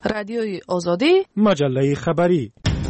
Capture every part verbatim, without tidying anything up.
رادیوی آزادی، مجله خبری.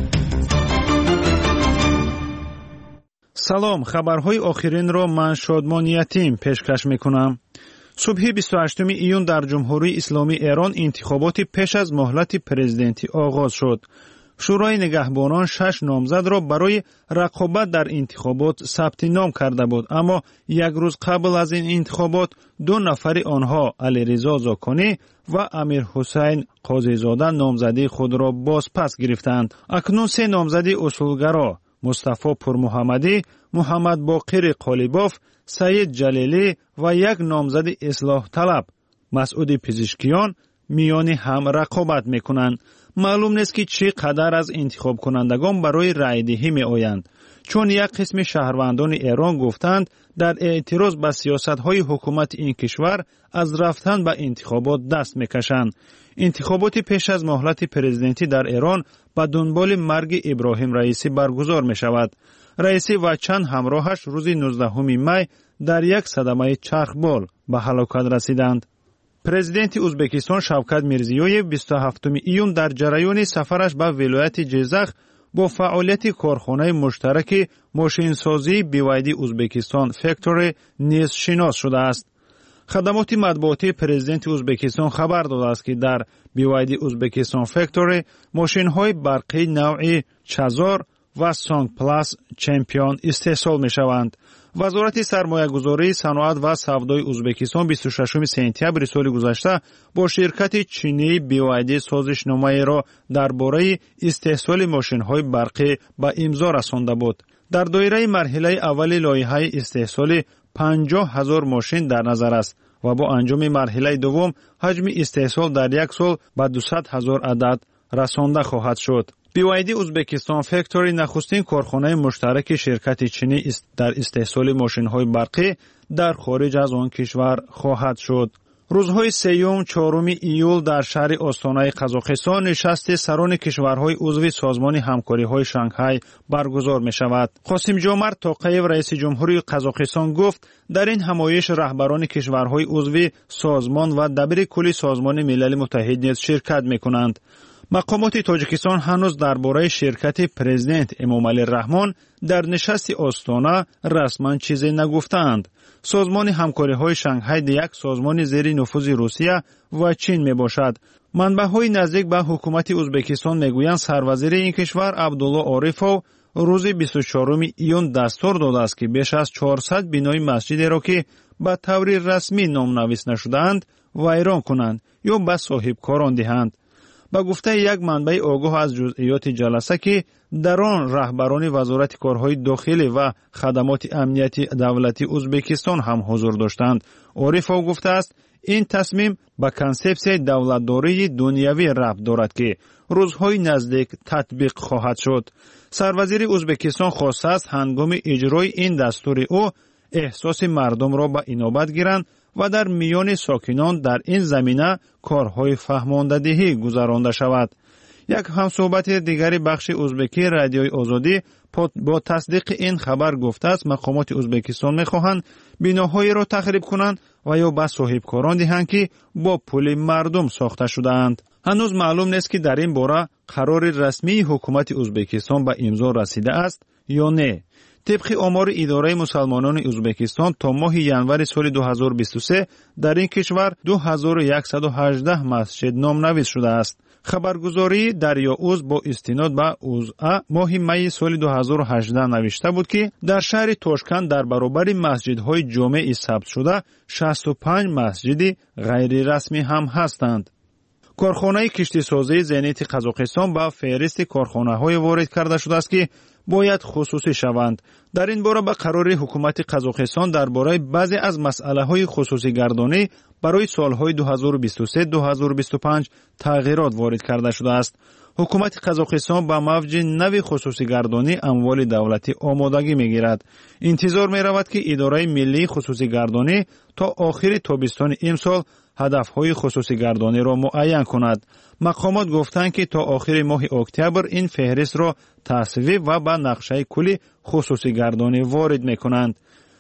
سلام، خبرهای آخرین را من شادمان یتیم پیشکش میکنم. صبح بیست و هشتم ایون در جمهوری اسلامی ایران انتخابات پیش از مهلت پرزیدنتی آغاز شد. شورای نگهبانان شش نامزد را برای رقابت در انتخابات ثبت نام کرده بود، اما یک روز قبل از این انتخابات دو نفر آنها علیرضا زاکانی و امیر حسین قاضیزاده نامزدی خود را بازپس گرفتند. اکنون سه نامزد اصولگرا مصطفی پورمحمدی، محمد باقر قالیباف، سعید جلیلی و یک نامزد اصلاح طلب مسعود پزشکیان میان هم رقابت میکنند. معلوم نیست که چقدر از انتخاب کنندگان برای رای دهی می آیند، چون یک قسم شهروندان ایران گفتند در اعتراض به سیاست‌های حکومت این کشور از رفتن به انتخابات دست میکشند. انتخابات پیش از مهلت پرزیدنتی در ایران به دنبال مرگ ابراهیم رئیسی برگزار می شود. رئیسی و چند همراهش روز نوزدهم می در یک صدمه چرخبال به هلاکت رسیدند. پرزیدنت ازبکستان شوکت میرزیویف بیست و هفتم ایون در جریان سفرش به ولایت جیزخ با فعالیت کارخانه مشترک ماشینسازی بی وای دی ازبکستان فکتوری نیز شناس شده است. خدمات مطبوعاتی پرزیدنت ازبکستان خبر داده است که در بی وای دی ازبکستان فکتوری ماشین‌های برقی نوع چازار و سانگ پلاس چمپیون استحصال می شوند. وزارت سرمایه‌گذاری، صنعت و سودای ازبکستان بیست و ششم سپتامبر سال گذشته با شرکت چینی بی وای دی سازشنامه را درباره استحصال ماشین‌های برقی به امضا رسانده بود. در دایره مرحله اول لایحه استحصال پنجاه هزار ماشین در نظر است و با انجام مرحله دوم حجم استحصال در یک سال به دویست هزار عدد رسانده خواهد شد. بی وای دی ازبکستان فکتوری نخستین کارخانه مشترک شرکت چینی در استحصال ماشین‌های برقی در خارج از آن کشور خواهد شد. روزهای سوم، چهارم ایول در شهر آستانه قزاقستان نشست سران کشورهای عضو سازمان همکاری‌های شانگهای برگزار می‌شود. قاسم جمعت توقییف رئیس جمهوری قزاقستان گفت در این همایش رهبران کشورهای عضو سازمان و دبیر کل سازمان ملل متحد نیز شرکت می‌کنند. مقامات تاجیکستان هنوز درباره شرکت پرزیدنت امامعلی رحمان در نشست آستانه رسما چیزی نگفتند. سازمان همکاری‌های شانگهای یک سازمان زیر نفوذ روسیه و چین می باشد. منبع‌های نزدیک به حکومت ازبکستان میگویند سروزیر این کشور عبدالله عارفov روز بیست و چهارم ایون دستور داده است که بیش از چهارصد بینای مسجدی را که به طور رسمی نامنویس نشده‌اند ویران کنند یا به صاحبکاران دهند. با گفته یک منبع آگاه از جزئیات جلسه که در آن رهبران وزارت کارهای داخلی و خدمات امنیتی دولتی ازبکستان هم حضور داشتند. عارفov گفته است این تصمیم به کانسپسیای دولتداری دنیوی ربط دارد که روزهای نزدیک تطبیق خواهد شد. سروزیر ازبکستان خواسته است هنگام اجرای این دستور او احساس مردم را به اینابت گیرند و در میان ساکنان در این زمینه کارهای فهماندهی گذرانده شود. یک همصحبت دیگری بخش ازبکی رادیوی آزادی با تصدیق این خبر گفته است مقامات ازبکستان می‌خواهند بناهای را تخریب کنند و یا به صاحبکاران دهند که با پول مردم ساخته شده‌اند. هنوز معلوم نیست که در این باره قرار رسمی حکومت ازبکستان به امضا رسیده است یا نه. طبق آمار اداره مسلمانان ازبکستان تا ماه ینور سال دو هزار و بیست و سه در این کشور دو هزار و صد و هجده مسجد نامنویس شده است. خبرگزاری دریاوز با استناد به اوزا ماه می سال دو هزار و هجده نوشته بود که در شهر تاشکند در برابر مسجدهای جامع ثبت شده شصت و پنج مسجد غیر رسمی هم هستند. کارخانه کشتیسازی زینت قزاقستان با فهرست کارخانه‌های وارد کرده شده است که باید خصوصی شوند. در این باره به قرار حکومت قزاقستان درباره بعضی از مسئله‌های خصوصی گردانی برای سالهای دو هزار و بیست و سه تا دو هزار و بیست و پنج تغییرات وارد کرده شده است. حکومت قزاقستان با موج نوی خصوصی گردانی اموال دولتی آمادگی می‌گیرد. انتظار می‌رود که اداره ملی خصوصی گردانی تا آخر تابستان امسال هدف‌های خصوصی گردانی را معین کند. مقامات گفتند که تا آخر ماه اکتبر این فهرست را تصویب و به نقشه کلی خصوصی گردانی وارد می‌کنند.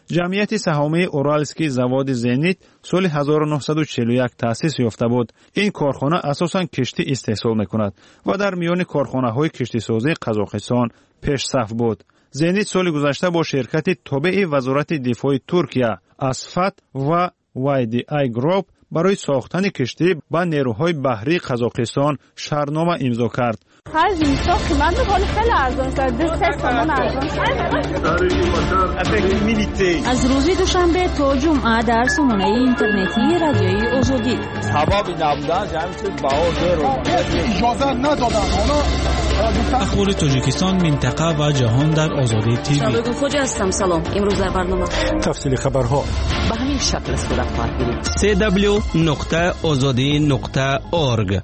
جمعیت سهامی اورالسکی زواد زنیت سال هزار و نهصد و چهل و یک تأسیس یافته بود. این کارخانه اساساً کشتی استحصال میکند و در میان کارخانه‌های کشتی سازی قزاقستان پیش صف بود. زنیت سال گذشته با شرکت تابع وزارت دفاع ترکیه اسفت و وای دی آی گروپ برای ساختن کشتی با نیروهای بحری قزاقستان شرطنامه امضا کرد. خرج این ساخت من حال خیلی ارزان است. سه تومان ارزان. از روز دوشنبه تا جمعه در سامانه اینترنتی رادیوی آزادی. سبب نبودن جمعیت باور رو اجازه ندادن. اخبار تاجیکستان، منطقه و جهان در آزادی تیوی. شبگون خوجا هستم. سلام. امروز در برنامه تفصیل خبرها به همین شکل صورت خواهد گرفت. سی دبلیو نقطه آزادی نقطه اورگ.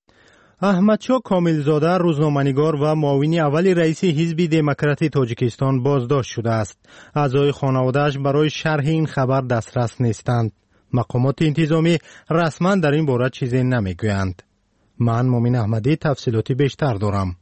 احمدشاه کاملزاده روزنامه‌نگار و معاون اول رئیس حزب دموکراتی تاجیکستان بازداشت شده است. اعضای خانواده‌اش برای شرح این خبر دسترس نیستند. مقامات انتظامی رسما در این باره چیزی نمیگویند. من مومن احمدی تفصیلاتی بیشتر دارم.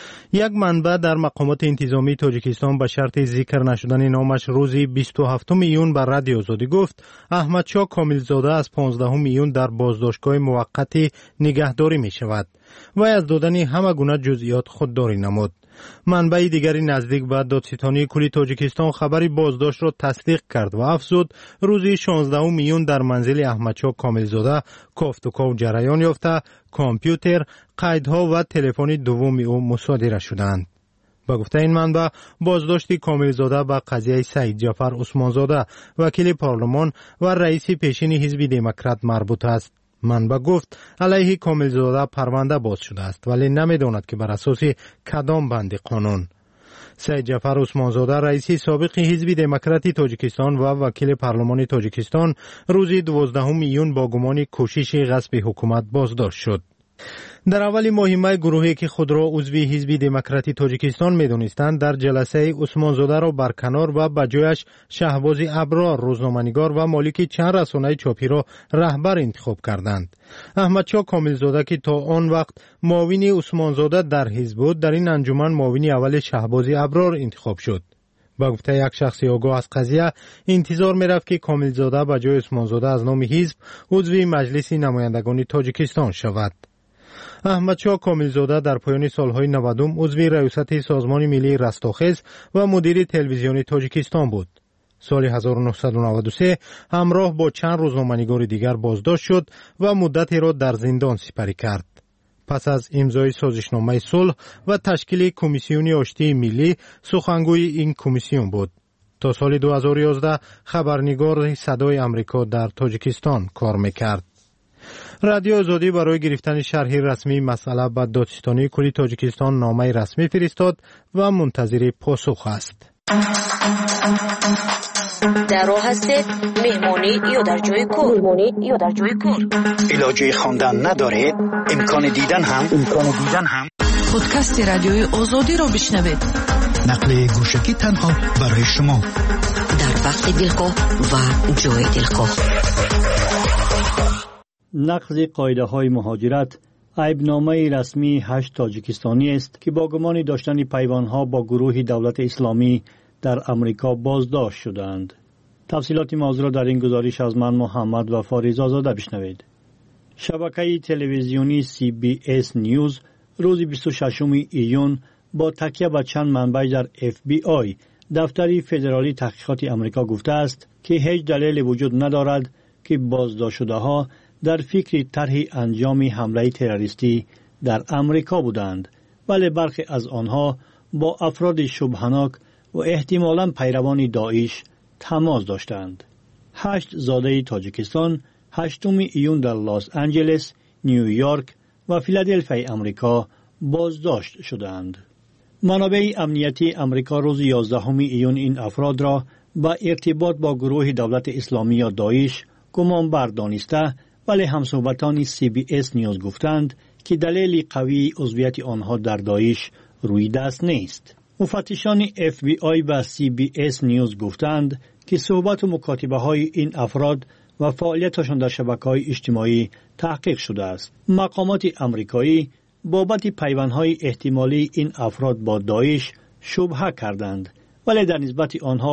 یک منبع در مقامات انتظامی تاجیکستان به شرط ذکر نشدن نامش روز بیست و هفتم ایون بر رادیو آزادی گفت احمدشاه کاملزاده از پانزدهم ایون در بازداشتگاه موقتی نگهداری می شود و از دادن همه گونه جزئیات خودداری نمود. منبع دیگری نزدیک به دادستانی کلی تاجیکستان خبری بازداشت را تصدیق کرد و افزود روز شانزدهم ایون در منزل احمدشاه کاملزاده کافت و کاو جریان یافته کامپیوتر، قیدها و تلفن دوم او مصادره شدند. با گفته این منبع بازداشت کاملزاده به قضیه سید جعفر عثمانزاده وکیل پارلمان و رئیس پیشین حزب دموکرات مربوط است. منبع گفت علیه کاملزاده پرونده باز شده است ولی نمیداند که بر اساس کدام بند قانون. سید جعفر عثمانزاده رئیس سابق حزب دموکراتی تاجیکستان و وکیل پارلمان تاجیکستان روز دوازدهم ایون با گمان کوشش غصب حکومت بازداشت شد. در اول ماه می گروهی که خود را عضو حزب دموکراتی تاجیکستان می‌دانستند در جلسه عثمانزاده را برکنار و به جایش شهباز ابرار روزنامه‌نگار و مالک چند رسانه چاپی را رهبر انتخاب کردند. احمدشاه کاملزاده که تا آن وقت معاون عثمانزاده در حزب بود در این انجمن معاون اول شهباز ابرار انتخاب شد. با گفته یک شخص آگاه از قضیه انتظار می‌رفت که کاملزاده به جای عثمانزاده از نام حزب عضو مجلس نمایندگان تاجیکستان شود. احمدشاه کاملزاده در پایان سالهای نودم عضو ریاست سازمان ملی رستاخیز و مدیر تلویزیون تاجیکستان بود. سال هزار و نهصد و نود و سه همراه با چند روزنامه‌نگار دیگر بازداشت شد و مدتی را در زندان سپری کرد. پس از امضای سازشنامه صلح و تشکیل کمیسیون آشتی ملی سخنگوی این کمیسیون بود. تا سال دو هزار و یازده خبرنگار صدای آمریکا در تاجیکستان کار میکرد. رادیو آزادی برای گرفتن شرح رسمی مسئله به دادستانی کلی تاجیکستان نامه رسمی فرستاد و منتظر پاسخ است. در راه هستید مهمانی یا در جای کار مهمانی یا در جای کار علاجه خواندن ندارید امکان دیدن هم امکان دیدن هم پادکست رادیوی آزادی را بشنوید. نقل گوشکی تنها برای شما در وقت دلخواه و جای دلخواه. نقض قاعده های مهاجرت عیبنامه رسمی هشت تاجیکستانی است که با گمان داشتن پیوندها با گروه دولت اسلامی در امریکا بازداشت شدند. تفصیلات موضوع را در این گزارش از من محمد و فاریز آزاده بشنوید. شبکه تلویزیونی سی بی اس نیوز روز بیست و ششم ایون با تکیه به چند منبع در اف بی آی دفتر فدرالی تحقیقات امریکا گفته است که هیچ دلیل وجود ندارد که بازداشت شده ها در فکر طرح انجام حمله تروریستی در امریکا بودند، ولی برخی از آنها با افراد شبهناک و احتمالاً پیروان داعش تماس داشتند. هشت زاده تاجیکستان هشتم ایون در لس آنجلس، نیویورک و فیلادلفیا امریکا بازداشت شدند. منابع امنیتی امریکا روز یازدهم ایون این افراد را با ارتباط با گروه دولت اسلامی یا داعش گمانبر دانسته، ولی همصحبتان سی بی اس نیوز گفتند که دلیل قوی عضویت آنها در داعش روی دست نیست. مفتشان اف بی آی و سی بی اس نیوز گفتند که صحبت و مکاتبه های این افراد و فعالیتشان در شبکه‌های اجتماعی تحقیق شده است. مقامات امریکایی بابت پیوندهای احتمالی این افراد با داعش شبهه کردند، ولی در نسبت آنها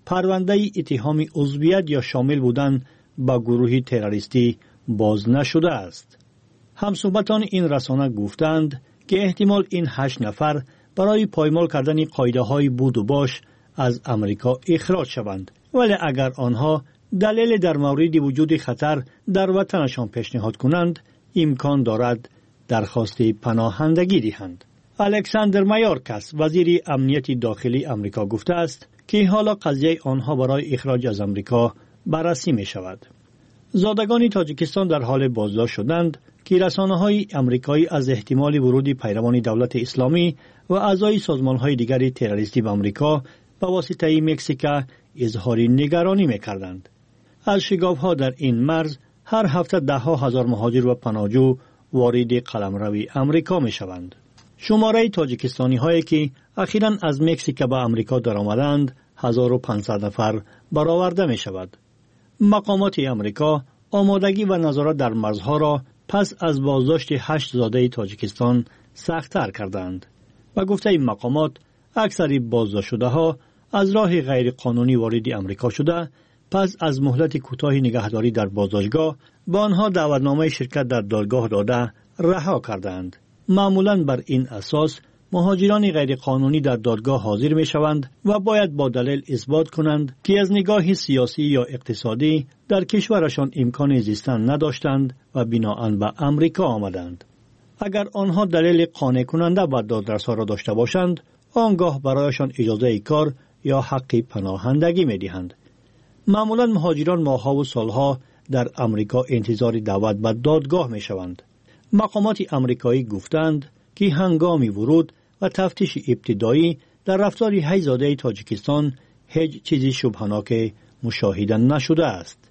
پرونده اتهام عضویت یا شامل بودن به گروه تروریستی باز نشده است. همصحبتان این رسانه گفتند که احتمال این هشت نفر برای پایمال کردن قاعده‌های بود و باش از امریکا اخراج شوند، ولی اگر آنها دلیل در مورد وجود خطر در وطنشان پیشنهاد کنند، امکان دارد درخواست پناهندگی دهند. الکساندر مایورکاس وزیر امنیت داخلی امریکا گفته است که حالا قضیه آنها برای اخراج از امریکا بررسی می شود. زادگان تاجیکستان در حال بازداشت شدند که رسانه‌های امریکایی از احتمال ورود پیروان دولت اسلامی و اعضای سازمان‌های دیگر تروریستی به امریکا به واسطه مکزیک اظهار نگرانی می‌کردند. از شگاف‌ها در این مرز هر هفته ده ها هزار مهاجر و پناهجو وارد قلمرو امریکا می‌شوند. شماره تاجیکستانی‌هایی که اخیراً از مکزیک به امریکا درآمدند هزار و پانصد نفر برآورده می‌شود. مقامات امریکا آمادگی و نظارت در مرزها را پس از بازداشت هشت زاده تاجیکستان سخت‌تر کردند و گفته این مقامات اکثر بازداشت شده ها از راه غیر قانونی وارد امریکا شده، پس از مهلت کوتاه نگهداری در بازداشتگاه به آنها دعوتنامه شرکت در دادگاه داده رها کردند. معمولاً بر این اساس مهاجران غیر قانونی در دادگاه حاضر می شوند و باید با دلیل اثبات کنند که از نگاه سیاسی یا اقتصادی در کشورشان امکان زیستن نداشتند و بنااً به امریکا آمدند. اگر آنها دلیل قانع کننده به دادرس‌ها را داشته باشند، آنگاه برایشان اجازه کار یا حق پناهندگی می دهند. معمولاً مهاجران ماه‌ها و سالها در امریکا انتظار دعوت به دادگاه می شوند. مقامات امریکایی گفتند که هنگام ورود و تفتیش ابتدایی در رفتار هشت زاده تاجیکستان هیچ چیزی شبهناک مشاهده نشده است.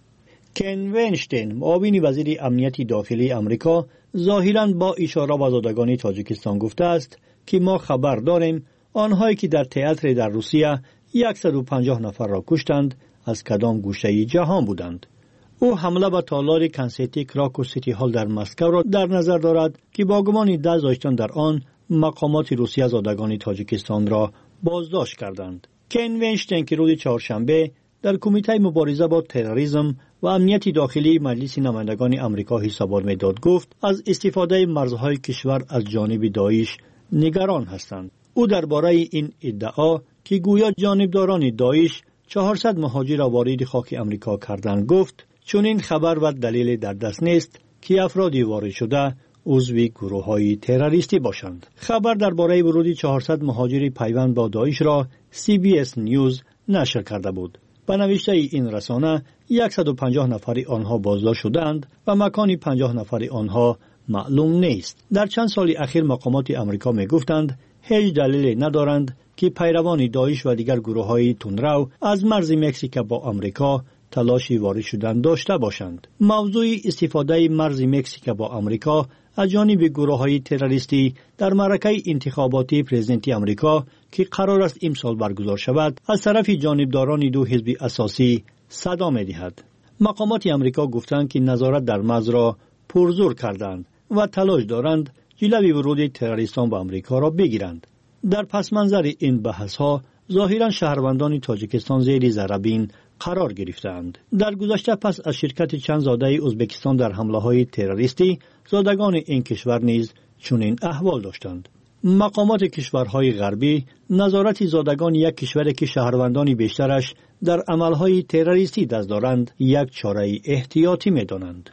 کن وینشتین، معاون وزیر امنیت داخلی امریکا، ظاهراً با اشاره به زادگان تاجیکستان گفته است که ما خبر داریم آنهایی که در تئاتر در روسیه صد و پنجاه نفر را کشتند از کدام گوشه جهان بودند. او حمله به تالار کنسیتی کراکو سیتی هال در مسکو را در نظر دارد که با گمان دست داشتن در آن مقامات روسیه زادگان تاجیکستان را بازداشت کردند. کن وینشتین که روز چهارشنبه در کمیته مبارزه با تروریسم و امنیت داخلی مجلس نمایندگان امریکا حسابار میداد گفت از استفاده مرزهای کشور از جانب داعش نگران هستند. او درباره این ادعا که گویا جانبداران داعش چهارصد مهاجر را وارد خاک امریکا کردند گفت چون این خبر و دلیل در دست نیست که افرادی وارد شده عضو گروه‌های تروریستی باشند. خبر درباره ورود چهارصد مهاجر پیوند با داعش را سی بی اس نیوز نشر کرده بود. به نوشته این رسانه صد و پنجاه نفر آنها بازداشت شدند و مکان پنجاه نفر آنها معلوم نیست. در چند سال اخیر مقامات امریکا می گفتند هیچ دلیل ندارند که پیروان داعش و دیگر گروه‌های تندرو از مرز مکزیک با امریکا تلاشی وارد شدن داشته باشند. موضوع استفاده مرز مکزیک با امریکا از جانب گروه‌های تروریستی در معرکه انتخاباتی پرزیدنتی امریکا که قرار است امسال برگزار شود از طرف جانبداران دو حزب اساسی صدا می‌دهد. مقامات امریکا گفتند که نظارت در مرز را پرزور کردند و تلاش دارند جلوی ورود تروریستان به امریکا را بگیرند. در پس منظر این بحث‌ها ظاهراً شهروندان تاجیکستان زیر ضربین قرار گرفتند. در گذشته پس از شرکت چند زاده ازبکستان در حمله‌های تروریستی، زادگان این کشور نیز چنین احوال داشتند. مقامات کشورهای غربی نظارت زادگان یک کشوری که شهروندان بیشترش در عملهای تروریستی دست دارند یک چاره احتیاطی می‌دانند.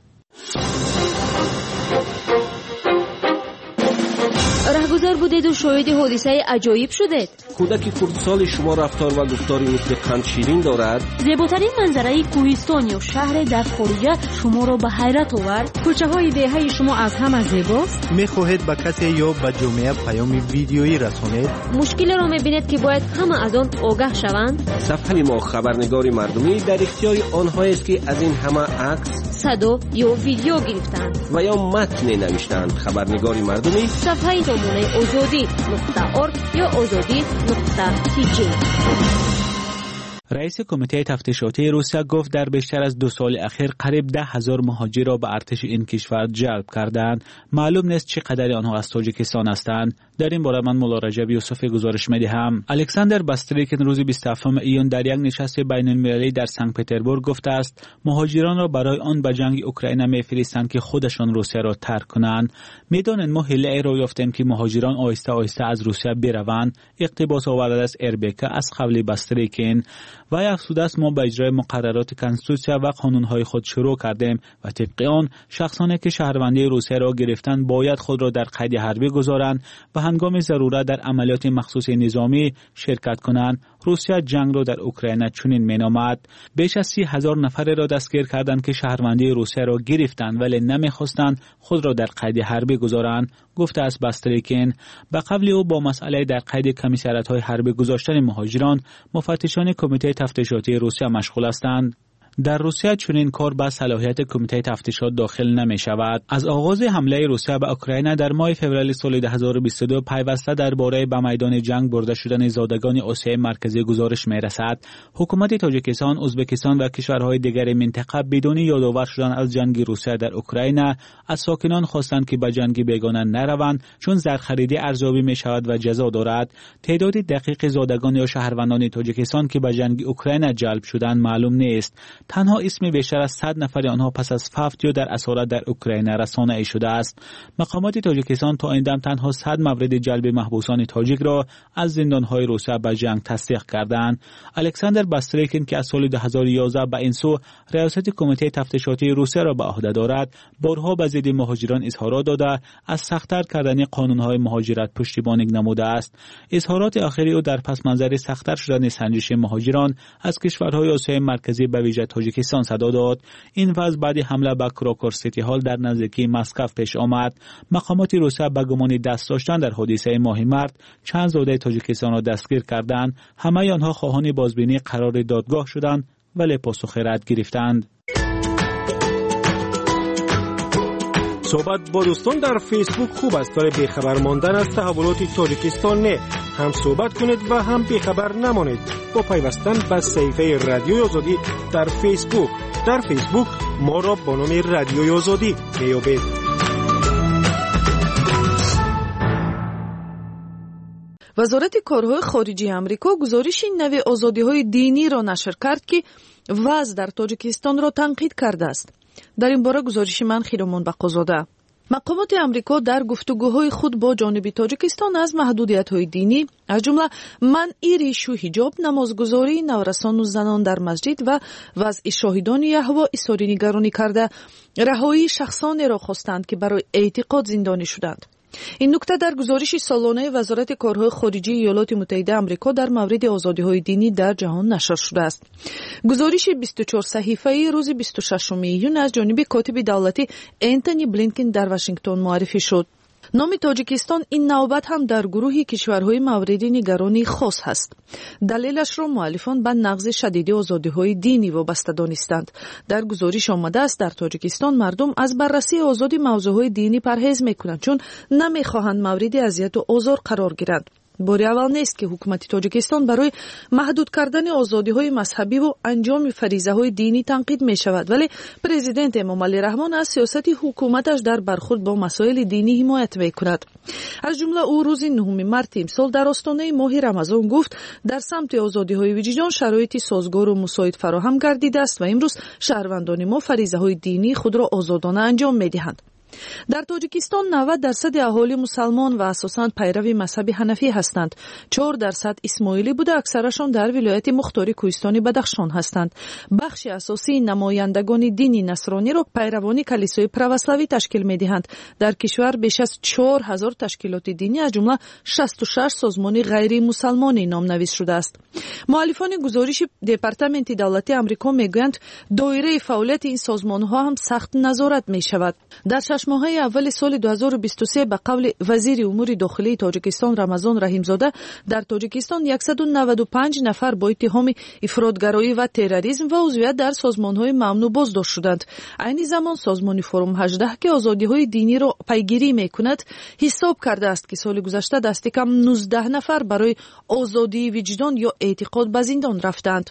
رهگذر بودید و شاهد حادثه عجایب شدید. کودک کردسال شما رفتار و گفتاری مثل قند شیرین دارد. زیباترین منظره کوهستان یا شهر در خارجه شما را به حیرت آورد. کوچه های دهه شما از همه زیباست. میخواهید به کسی یا به جامعه پیام ویدیویی رسانید؟ مشکل را میبینید که باید همه از آن آگاه شوند. صفحه ما خبرنگار مردمی در اختیار آنهایی است که از این همه عکس، صدا یا ویدیو گرفتند و یا متن نوشتند. خبرنگار مردمی صفحه زمانه آزادی نقطه ارگ یا آزادی نقطه تی جی. رئیس کمیته تفتیشاتی روسیه گفت در بیشتر از دو سال اخیر قریب ده هزار مهاجر را به ارتش این کشور جلب کردند. معلوم نیست چقدر آنها از تاجیکستان هستند. در این باره من مولا رجب یوسفی گزارش می‌دهم. الکساندر باستریکین روز بیست و هفتم ایون در یک نشست بین‌المللی در سن پترزبورگ گفته است مهاجران را برای آن به جنگ اوکراین می‌فرستند که خودشان روسیه را ترک کنند. می‌دانند ما حیله را یافتیم که مهاجران آهسته آهسته از روسیه بروند. اقتباس آورده است اربکا از قول باستریکین و افزوده است ما به اجرای مقررات کنستیتوسیا و قانون‌های خود شروع کردیم و طبق آن شخصانی که شهروندی روسیه را گرفتند باید خود را در قید حربی گذارند و هنگام ضرورت در عملیات مخصوص نظامی شرکت کنند. روسیه جنگ را در اوکراین چنین مینامد. بیش از سی هزار نفر را دستگیر کردند که شهروندی روسیه را گرفتند ولی نمیخواستند خود را در قید حربی گذارند، گفته است باستریکین. به قول او با مسئله در قید کمیساریات‌های حربی گذاشتن مهاجران مفتشان کمیته تفتیشاتی روسیه مشغول هستند. در روسیه چنین کار به صلاحیت کمیته تفتیشات داخل نمی شود. از آغاز حمله روسیه به اوکراین در ماه فوریه سال دو هزار و بیست و دو پیوسته درباره به میدان جنگ برده شدن زادگان آسیای مرکزی گزارش می رسد. حکومت تاجیکستان، ازبکستان و کشورهای دیگر منطقه بدون یادآور شدن از جنگ روسیه در اوکراین از ساکنان خواستند که به جنگ بیگانه نروند چون زرخریدی ارزیابی می شود و جزا دارد. تعداد دقیق زادگان یا شهروندان تاجیکستان که به جنگ اوکراین جلب شدند معلوم نیست. تنها اسم بیشتر از صد نفر آنها پس از فوت یا در اسارت در اوکراین رسانه‌ای شده است. مقامات تاجیکستان تا این دم تنها صد مورد جلب محبوسان تاجیک را از زندان‌های روسیه به جنگ تصدیق کردند. الکساندر باستریکین که از سال دو هزار و یازده به این سو ریاست کمیته تفتیشاتی روسیه را به عهده دارد، بارها به ضد مهاجران اظهارات داده از سخت‌تر کردن قانون‌های مهاجرت پشتیبانی نموده است. اظهارات آخری او در پس منظر سخت‌تر شدن سنجش مهاجران از کشورهای آسیای مرکزی به ویژه تاجیکستان صدا داد. این وضع بعد حمله به کراکور سیتی هال در نزدیکی مسکو پیش آمد. مقامات روسیه به گمان دست داشتن در حادثه ماه مارس چند زاده تاجیکستان را دستگیر کردند. همه آنها خواهان بازبینی قرار دادگاه شدند ولی پاسخ رد گرفتند. صحبت با دوستان در فیسبوک خوب است ولی بیخبر ماندن از تحولات تاجیکستان نه. هم صحبت کنید و هم بیخبر نمانید با پیوستن به صفحه رادیوی آزادی در فیسبوک. در فیسبوک ما را با نام رادیوی آزادی میابید. وزارت کارهای خارجی آمریکا گزارش نوی آزادی‌های دینی را نشر کرد که وضع در تاجیکستان را تنقید کرده است. در این باره گزارش من خیرمان بقازاده. مقامات آمریکا در گفتگوهای خود با جانب تاجیکستان از محدودیت‌های دینی از جمله منع ریش و حجاب، نمازگزاری نورسان و زنان در مسجد و وضع شاهدان یهوه اظهار نگرانی کرده رهایی شخصانی را خواستند که برای اعتقاد زندانی شدند. این نکته در گزارش سالانه وزارت کارهای خارجی ایالات متحده آمریکا در مورد آزادی‌های دینی در جهان نشر شده است. گزارش بیست و چهار صحیفه‌ای روز بیست و ششم ایون از جانب کاتب دولتی انتونی بلینکن در واشنگتن معرفی شد. نام تاجیکستان این نوبت هم در گروه کشورهای مورد نگرانی خاص هست. دلیلش را مؤلفان به نقض شدید آزادی‌های دینی وابسته دانستند. در گزارش آمده است در تاجیکستان مردم از بررسی آزادی موضوعهای دینی پرهیز میکنند چون نمیخواهند مورد اذیت و آزار قرار گیرند. بار اول نیست که حکومت تاجیکستان برای محدود کردن آزادی‌های مذهبی و انجام فریضه‌های دینی تنقید می‌شود، ولی پرزیدنت امام علی رحمان از سیاست حکومتش در برخورد با مسائل دینی حمایت می‌کند. از جمله او روز نهم مارس امسال در آستانه ماه رمضان گفت در سمت آزادی‌های وجدان شرایط سازگار و مساعد فراهم گردیده است و امروز شهروندان ما فریضه‌های دینی خود را آزادانه انجام می‌دهند. در تاجیکستان نود درصد اهالی مسلمان و اساساً پیرو مذهب حنفی هستند. چهار درصد اسماعیلی بوده، اکثرشان در ولایت مختار کوهستانی بدخشان هستند. بخش اساسی نمایندگان دینی نصرانی را پیروان کلیسای پروسلاوی تشکیل می‌دهند. در کشور بیش از چهار هزار تشکیلات دینی از جمله شصت و شش سازمان غیر مسلمانی نامنویس شده است. مؤلفان گزارش دپارتمنت دولتی آمریکا میگویند دایره فعالیت این سازمان‌ها هم سخت نظارت می‌شود. در شش شش ماهه اول سال دو هزار و بیست و سه به قول وزیر امور داخلی تاجیکستان رمضان رحیمزاده در تاجیکستان صد و نود و پنج نفر با اتهام افراطگرایی و تروریسم و عضویت در سازمان‌های ممنوع بازداشت شدند. عین زمان سازمان فروم هجده که آزادی‌های دینی را پیگیری می‌کند حساب کرده است که سال گذشته دست کم نوزده نفر برای آزادی وجدان یا اعتقاد به زندان رفتند.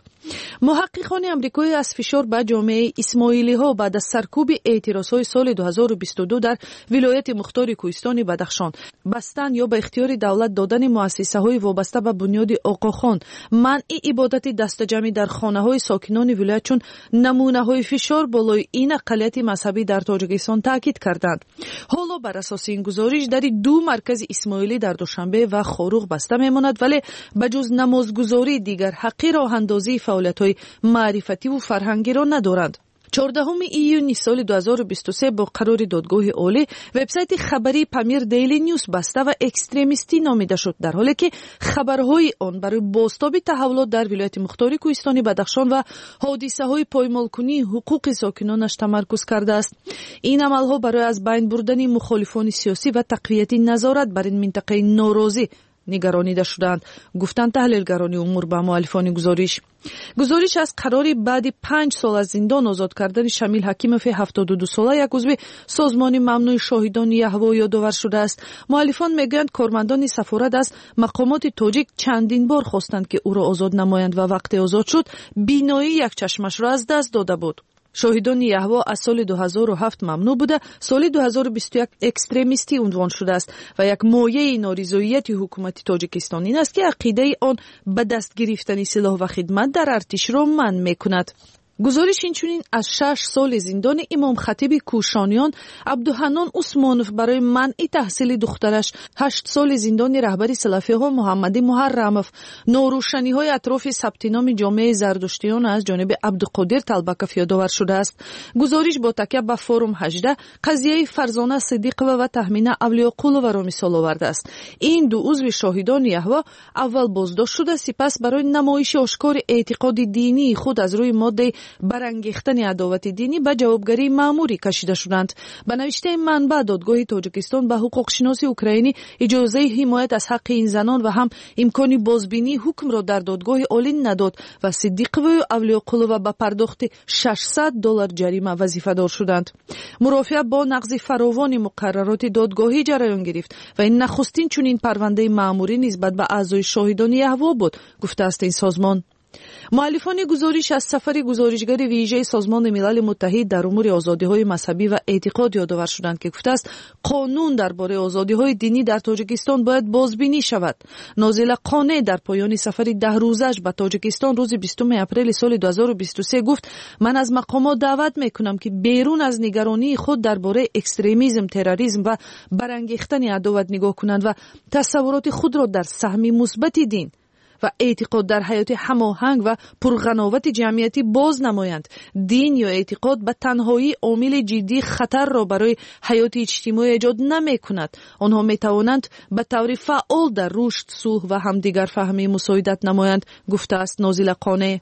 محققان آمریکایی از فشار به جامعه اسماعیلی‌ها بعد از سرکوب اعتراض‌های سال دو هزار و بیست و دو در ولایت مختار کوهستان بدخشان بستن یا به اختیار دولت دادن مؤسسه‌های وابسته به بنیاد آقاخان، منع عبادت دستجمعی در خانه‌های ساکنان ولایت چون نمونه‌های فشار بالای این اقلیت مذهبی در تاجیکستان تاکید کردند. حالا بر اساس این گزارش در دو مرکز اسماعیلی در دوشنبه و خاروق بسته می‌ماند، ولی بجز نمازگزاری دیگر حقی راه‌اندازی فعالیت‌های معرفتی و فرهنگی را ندارند. چهاردهم ایون سال دو هزار و بیست و سه با قرار دادگاه عالی وبسایت خبری پامیر دیلی نیوز بسته و اکستریمیستی نامیده شد، در حالی که خبرهای آن برای بازتاب تحولات در ولایت مختار کوهستان بدخشان و حادثه‌های پایمال‌کنی حقوق ساکنانش تمرکز کرده است. این عمل‌ها برای از بین بردن مخالفان سیاسی و تقویت نظارت بر این منطقه ناراضی نگرانیده شدند، گفتند تحلیلگران امور به مؤلفان گزارش. گزارش از قرار بعد پنج سال از زندان آزاد کردن شمیل حکیموف هفتاد و دو ساله یک عضو سازمان ممنوع شاهدان یهوه یادآور شده است. مؤلفان میگویند کارمندان سفارت از مقامات تاجیک چندین بار خواستند که او را آزاد نمایند و وقتی آزاد شد بینایی یک چشمش را از دست داده بود. شاهدان یهوه از سال دو هزار و هفت ممنوع بوده، سال دو هزار و بیست و یک اکستریمیستی عنوان شده است و یک مایه نارضایتی حکومت تاجیکستان این است که عقیده آن به دست گرفتن سلاح و خدمت در ارتش را منع میکند. گزارش اینچنین از شش سال زندان امام خطیب کوشانیان عبدالحنان عثمانوف برای منع تحصیل دخترش، هشت سال زندان رهبر سلفی‌ها محمد محرموف، ناروشنی‌های اطراف ثبت نام جامعه زردشتیان از جانب عبدالقادر طلبکوف یادآور شده است. گزارش با تکیه به فروم هجده قضیه فرزانه صدیقه و تهمین اولیاء قلوه را مثال آورده است. این دو عضو شاهدان یهوه اول بازداشت شده، سپس برای نمایش آشکار اعتقاد دینی خود از روی ماده برانگیختن عداوت دینی به جوابگری مأموری کشیده شدند. به نوشته منبع دادگاه تاجیکستان به حقوق شناس اوکراینی اجازه حمایت از حق این زنان و هم امکان بازبینی حکم را در دادگاه عالی نداد و صدیقه و اولیاء قلوه به پرداخت ششصد دلار جریمه وظیفه دار شدند. مرافعه با نقض فراوان مقررات دادگاهی جریان گرفت و این نخستین چنین پرونده مأموری نسبت به اعضای شاهدان یهوه بود، گفته است این سازمان. مؤلفان گزارش از سفر گزارشگر ویژه سازمان ملل متحد در امور آزادی‌های مذهبی و اعتقاد یادآور شدند که گفته است قانون درباره آزادی‌های دینی در تاجیکستان باید بازبینی شود. نازل قانع در پایان سفر ده روزش به تاجیکستان روز بیستم اپریل سال دو هزار و بیست و سه گفت من از مقامات دعوت میکنم که بیرون از نگرانی خود درباره اکستریمیسم، تروریسم و برانگیختن عداوت نگاه کنند و تصورات خود را در سهم مثبت دین و اعتقاد در حیات هماهنگ و پرغناوت جمعیتی باز نمایند. دین یا اعتقاد به تنهایی عامل جدی خطر را برای حیات اجتماعی ایجاد نمی کند. آنها می توانند به طور فعال در رشد، صلح و همدیگر فهمی مساعدت نمایند، گفته است نازل قانع.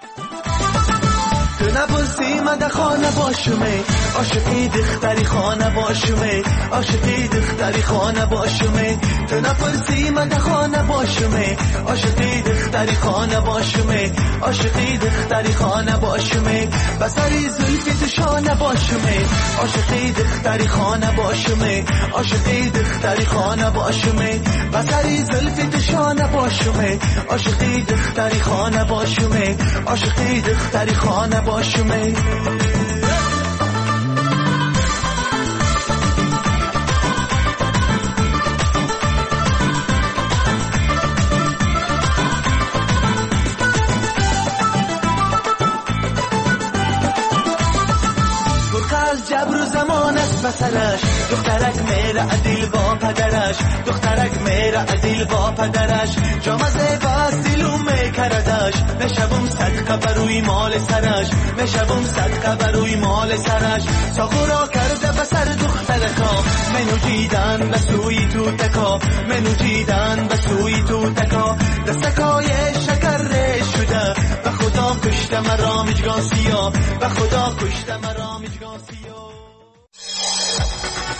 تو نبوسی مده خانه باشمه عاشقی دختری خانه باشمه عاشقی دختری خانه باشمه تو نبوسی مده خانه باشمه عاشقی دختری خانه باشمه عاشقی دختری خانه باشمه بسری زلفی تو شانه باشمه عاشقی دختری خانه باشمه عاشقی دختری خانه باشمه بسری زلفی تو شانه باشمه عاشقی دختری خانه باشمه عاشقی دختری خانه باشمه از جبر و زمان است بسرش دخترک میره عدیل با پدرش دخترک میره عدیل با پدرش جامزه باز دیلو میکردش میشبم صدقه بروی مال سرش میشبم صدقه بروی مال سرش ساخورا کرده بسر دخترکا منو جیدن بسوی تو تکا منو جیدن بسوی تو تکا دستکای شکر ریش شده و خدا کشته مرا مجگان سیا و خدا کشته مرا مجگان سیا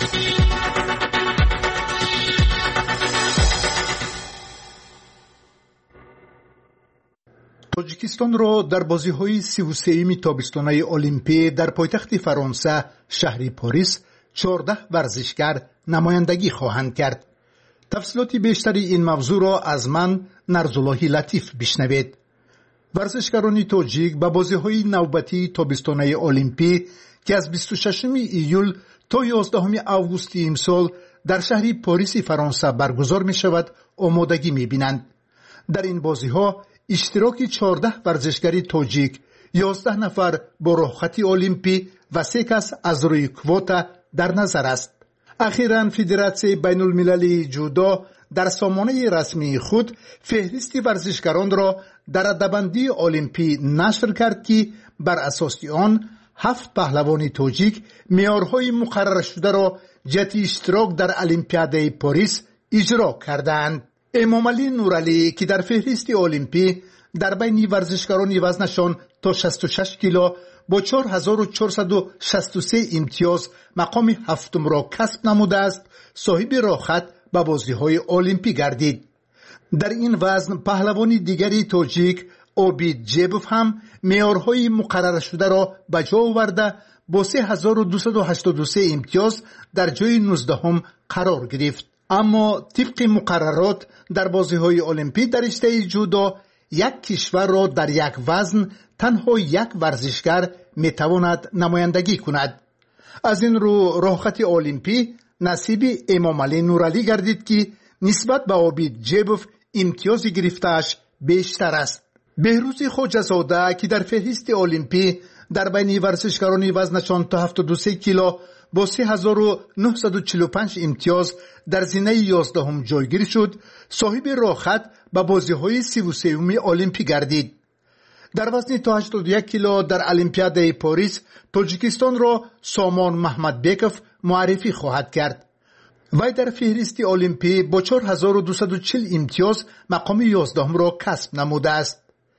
تاجیکستان را در بازی‌های سی و سوم تابستانه المپی در پایتخت فرانسه شهر پاریس چهارده ورزشکار نمایندگی خواهند کرد. تفصیلات بیشتری این موضوع را از من نرزالله لطیف بشنوید. ورزشکاران تاجیک به بازی‌های نوبتی تابستانه المپی که از بیست و ششم ایول تا یازدهم آگوست امسال در شهر پاریس فرانسه برگزار می شود آمادگی می بینند. در این بازی‌ها اشتراک چهارده ورزشکار تاجیک، یازده نفر با رخصتی المپی و سه کس از روی کواتا در نظر است. اخیراً فدراسیون بین المللی جودو در سامانه رسمی خود فهرست ورزشکاران را در رده‌بندی المپی نشر کرد که بر اساس آن هفت پهلوان تاجیک معیارهای مقرر شده را جهت اشتراک در المپیاد پاریس اجرا کردند. امامعلی نورعلی که در فهرست المپی در بین ورزشکاران وزنشان تا شصت و شش کیلو با چهار هزار و چهارصد و شصت و سه امتیاز مقام هفتم را کسب نموده است، صاحب راحت به بازی‌های المپی گردید. در این وزن پهلوانی دیگری تاجیک عابید جیبوف هم معیارهای مقرر شده را به جا آورده با سه هزار و دویست و هشتاد و سه امتیاز در جای نوزدهم قرار گرفت. اما طبق مقررات در بازی‌های المپی در رشته جودو یک کشور را در یک وزن تنها یک ورزشکار میتواند نمایندگی کند. از این رو رخصت المپی نصیب امامعلی نورعلی گردید که نسبت به عابید جیبوف امتیاز گرفته‌اش بیشتر است. بهروز خواجه‌زاده که در فهرست المپی در بین ورزشکاران وزنشان تا هفتاد و سه کیلو با سه هزار و نهصد و چهل و پنج امتیاز در زینه یازدهم جایگیر شد، صاحب راحت به بازی‌های سی و سوم المپی گردید. در وزن تا هشتاد و یک کیلو در المپیاد پاریس تاجیکستان را سامان محمد بیکوف معرفی خواهد کرد. وی در فهرست المپی با چهار هزار و دویست و چهل امتیاز مقام یازدهم را کسب نموده است.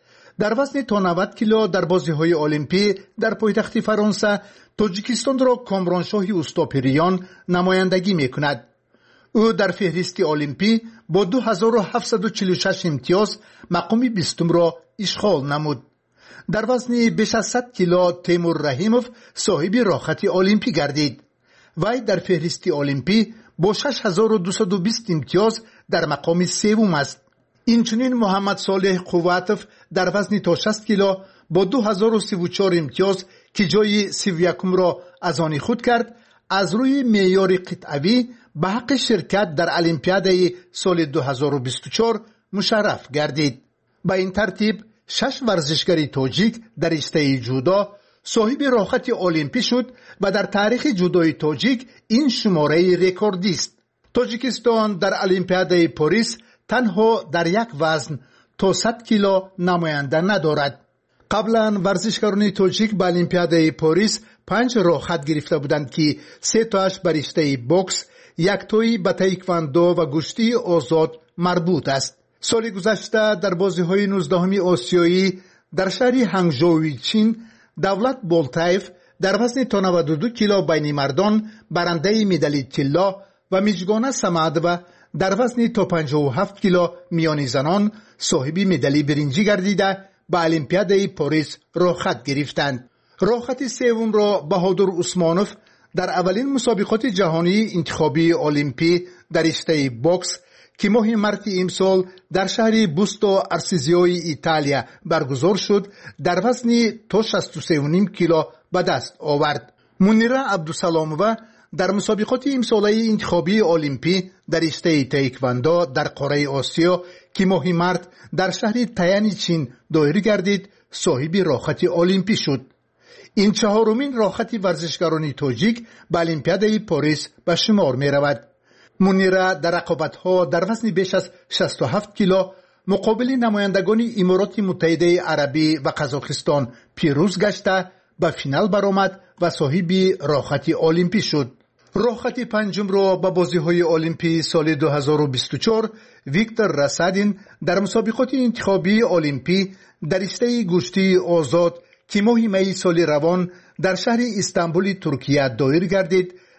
در وزن تا نود کیلو در بازی‌های المپی در پایتخت فرانسه تاجیکستان را کامرانشاه اوستاپریان نمایندگی می‌کند. او در فهرست المپی با دو هزار و هفتصد و چهل و شش امتیاز مقام بیستم را اشغال نمود. در وزن بیش از صد کیلو تیمور رحیموف صاحب راحت المپی گردید. وی در فهرست المپی با شش هزار و دویست و بیست امتیاز در مقام سوم است. اینچنین محمد صالح قواتوف در وزن تا شصت کیلو با دو هزار و سی و چهار امتیاز که جای سی و یکم را از آن خود کرد، از روی معیار قطعی به حق شرکت در المپیاد سال دو هزار و بیست و چهار مشرف گردید. به این ترتیب شش ورزشکار تاجیک در رشته جودو صاحب راحت المپی شد و در تاریخ جودوی تاجیک این شماره رکوردی است. تاجیکستان در المپیاد پاریس تنها در یک وزن تا صد کیلو نماینده ندارد. قبلا ورزشکاران تاجیک به المپیاد پاریس پنج راحت گرفته بودند که سه تاش به رشته بوکس، یک تایی به تایکواندو و گشتی آزاد مربوط است. سال گذشته در بازی‌های نوزدهم آسیایی در شهر هنگژوی چین دولت بولتایف در وزن تا نود و دو کیلو بین مردان برنده مدال طلا و میجگانه سمدوه در وزن تا پنجاه و هفت کیلو میان زنان صاحب مدال برنجی گردیده به المپیاد پاریس راحت گرفتند. راحت سوم را بهادر عثمانوف در اولین مسابقات جهانی انتخابی المپی در رشته بوکس که ماه مارس امسال در شهر بوستو ارسیزیوی ایتالیا برگزار شد در وزن تا شصت و سه و نیم کیلو به دست آورد. منیره عبدالسلاموه در مسابقات امساله انتخابی المپی در رشته تایکواندو در قاره آسیا که ماه مارس در شهر تایان چین دایر گردید صاحب راحت المپی شد. این چهارمین راحت ورزشکاران تاجیک به المپیاد پاریس به شمار می رود. منیره در رقابت‌ها در وزن بیش از شصت و هفت کیلو مقابل نمایندگان امارات متحده عربی و قزاقستان پیروز گشته به فینال برآمد و صاحب راحت المپی شد. راحت پنجم را به بازی‌های المپی سال دو هزار و بیست و چهار ویکتور راسادین در مسابقات انتخابی المپی در رشته گشتی آزاد که ماه می سال روان در شهر استانبول ترکیه دایر گردید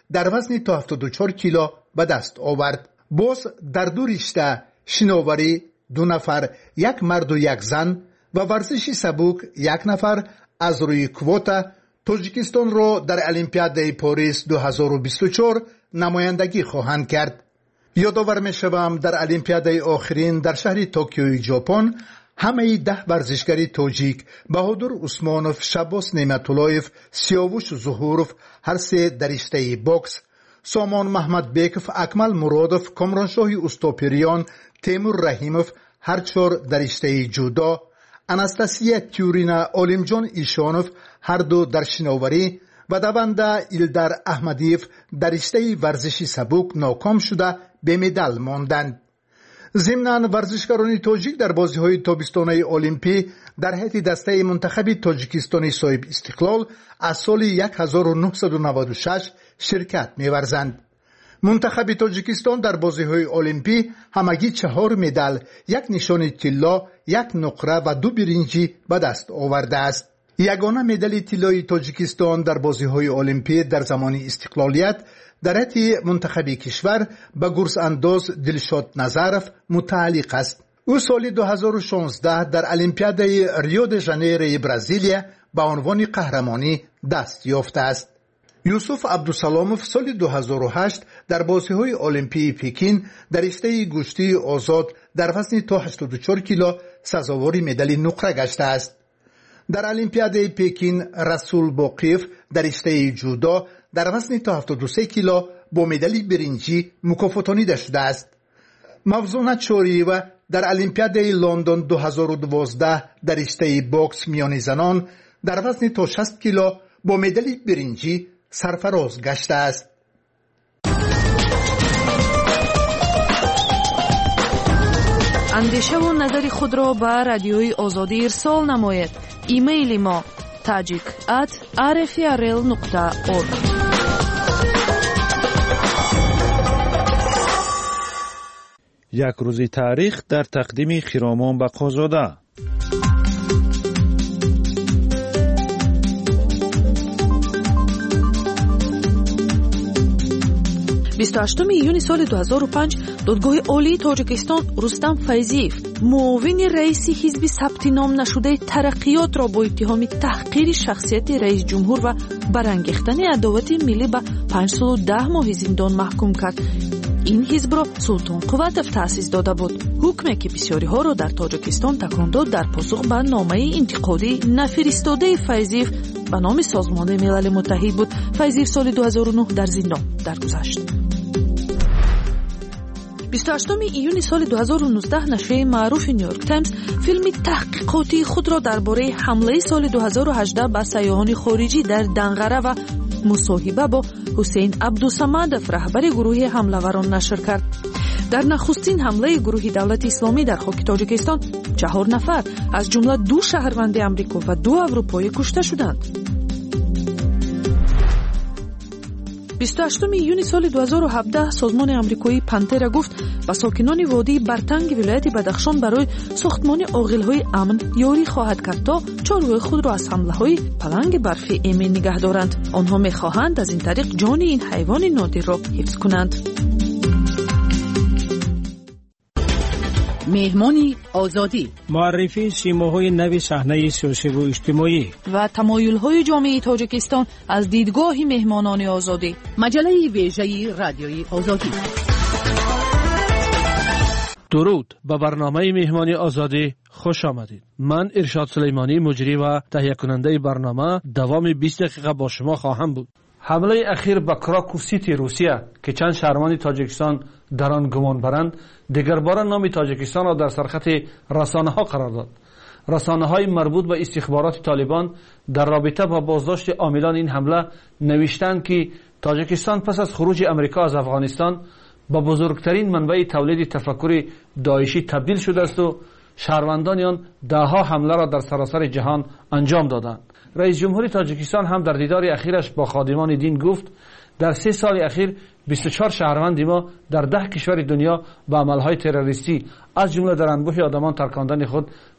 در وزن تا هفتاد و چهار کیلو به دست آورد. باز در دو رشته شناوری دو نفر، یک مرد و یک زن و ورزش سبک یک نفر از روی کوتا تاجیکستان را در المپیادای پاریس دو هزار و بیست و چهار نمایندگی خواهند کرد. یادآور می‌شوم در المپیادای آخرین در شهر توکیو ژاپن همه ده ورزشکاری تاجیک بهادر عثمانوف، شباس نعمت‌اللهیف، سیاوش ظهوروف هر سه در رشته باکس، سامان محمد بیکوف، اکمل مرادوف، کامرانشاه اوستاپریان، تیمور رحیموف هر چهار در رشته جودو، اناستاسیا تیورینا، عالمجان ایشانوف هر دو در شناوری و دونده ایلدر احمدیف در رشته ورزشی سبک ناکام شده به مدال ماندند. ضمناً ورزشکاران تاجیک در بازی‌های تابستانه المپی در هیئت دسته منتخب تاجیکستان صاحب استقلال از سال هزار و نهصد و نود و شش شرکت می‌ورزند. منتخب تاجیکستان در بازی‌های المپی همگی چهار مدال، یک نشان طلا، یک نقره و دو برنجی به دست آورده است. یگانه مدال طلای تاجیکستان در بازی‌های المپی در زمان استقلالیت در هیئت منتخب کشور به گرز انداز دلشاد نظرف متعلق است. او سال دو هزار و شانزده در المپیادای ریو د ژانیرو برزیلیا به عنوان قهرمانی دست یافته است. یوسف عبدالسلاموف سال دو هزار و هشت در بازی‌های المپی پکین در رشته گشتی آزاد در وزن تا هشتاد و چهار کیلو سزاوار مدال نقره گشته است. در المپیادای پکین رسول باقیف در رشته جودو در وزن تا هفتاد و سه کیلو با مدال برنجی مکافاتانیده شده است. موزون چوریوا در المپیادای لندن دو هزار و دوازده در رشته باکس میان زنان در وزن تا شصت کیلو با مدال برنجی سرفراز گشته است. اندیشه و نظر خود را به رادیوی آزادی ارسال نمایید. ایمیل ما tajik at r f r l nokta org. یک روزی تاریخ در تقدیم خرامان به قازاده. بیست و هشتم ایون سال دو هزار و پنج دادگاه عالی تاجیکستان رستم فیضیف معاون رئیس حزب ثبت نام نشده ترقیات را با اتهام تحقیر شخصیت رئیس جمهور و برانگیختن عداوت ملی به پنج سال و ده ماه زندان محکوم کرد. این حزب را سلطان قوتف تأسیس داده بود. حکمی که بسیاری ها را در تاجیکستان تکان داد در پاسخ به نامه انتقادی نفرستاده فیضیف به نام سازمان ملل متحد بود. فیضیف سال دو هزار و نه در زندان درگذشت. بیست و هشتم ایون سال دو هزار و نوزده نشریه معروف نیویورک تایمز فیلم تحقیقاتی خود را درباره حمله سال دو هزار و هجده به سیاحان خارجی در دنقره و مصاحبه با حسین عبدالصمد رهبر گروه حمله‌وران نشر کرد. در نخستین حمله گروه دولت اسلامی در خاک تاجیکستان چهار نفر از جمله دو شهروند آمریکا و دو اروپایی کشته شدند. بیست و هشتم ایون سال دو هزار و هفده سازمان آمریکایی پانترا گفت به ساکنان وادی برتنگ ولایت بدخشان برای ساختمان عاقل‌های امن یاری خواهد کرد تا چاره‌های خود را از حمله‌های پلنگ برفی ایمن نگه دارند. آنها می‌خواهند از این طریق جان این حیوان نادر را حفظ کنند. مهمانی آزادی، معرفی سیماهای نو صحنه سیاسی و اجتماعی و تمایل‌های جامعه تاجیکستان از دیدگاه مهمانان آزادی. مجله ویژه رادیوی آزادی. درود، به برنامه مهمانی آزادی خوش آمدید. من ارشاد سلیمانی مجری و تهیه کننده برنامه دوام بیست دقیقه با شما خواهم بود. حمله اخیر به کراکو سیتی روسیه که چند شهروند تاجیکستان در آن گمان برند دیگر بار نام تاجیکستان را در سرخط رسانه ها قرار داد. رسانه های مربوط به استخبارات طالبان در رابطه با بازداشت عاملان این حمله نوشتند که تاجیکستان پس از خروج امریکا از افغانستان با بزرگترین منبع تولید تفکر داعشی تبدیل شده است و شهروندان آن دهها حمله را در سراسر جهان انجام دادند. رئیس جمهوری تاجیکستان هم در دیدار اخیرش با خادمان دین گفت در سه سال اخیر بیست و چهار شهروند ما در ده کشور دنیا با عملهای تروریستی از جمله در انبوه آدمان ترکاندن خود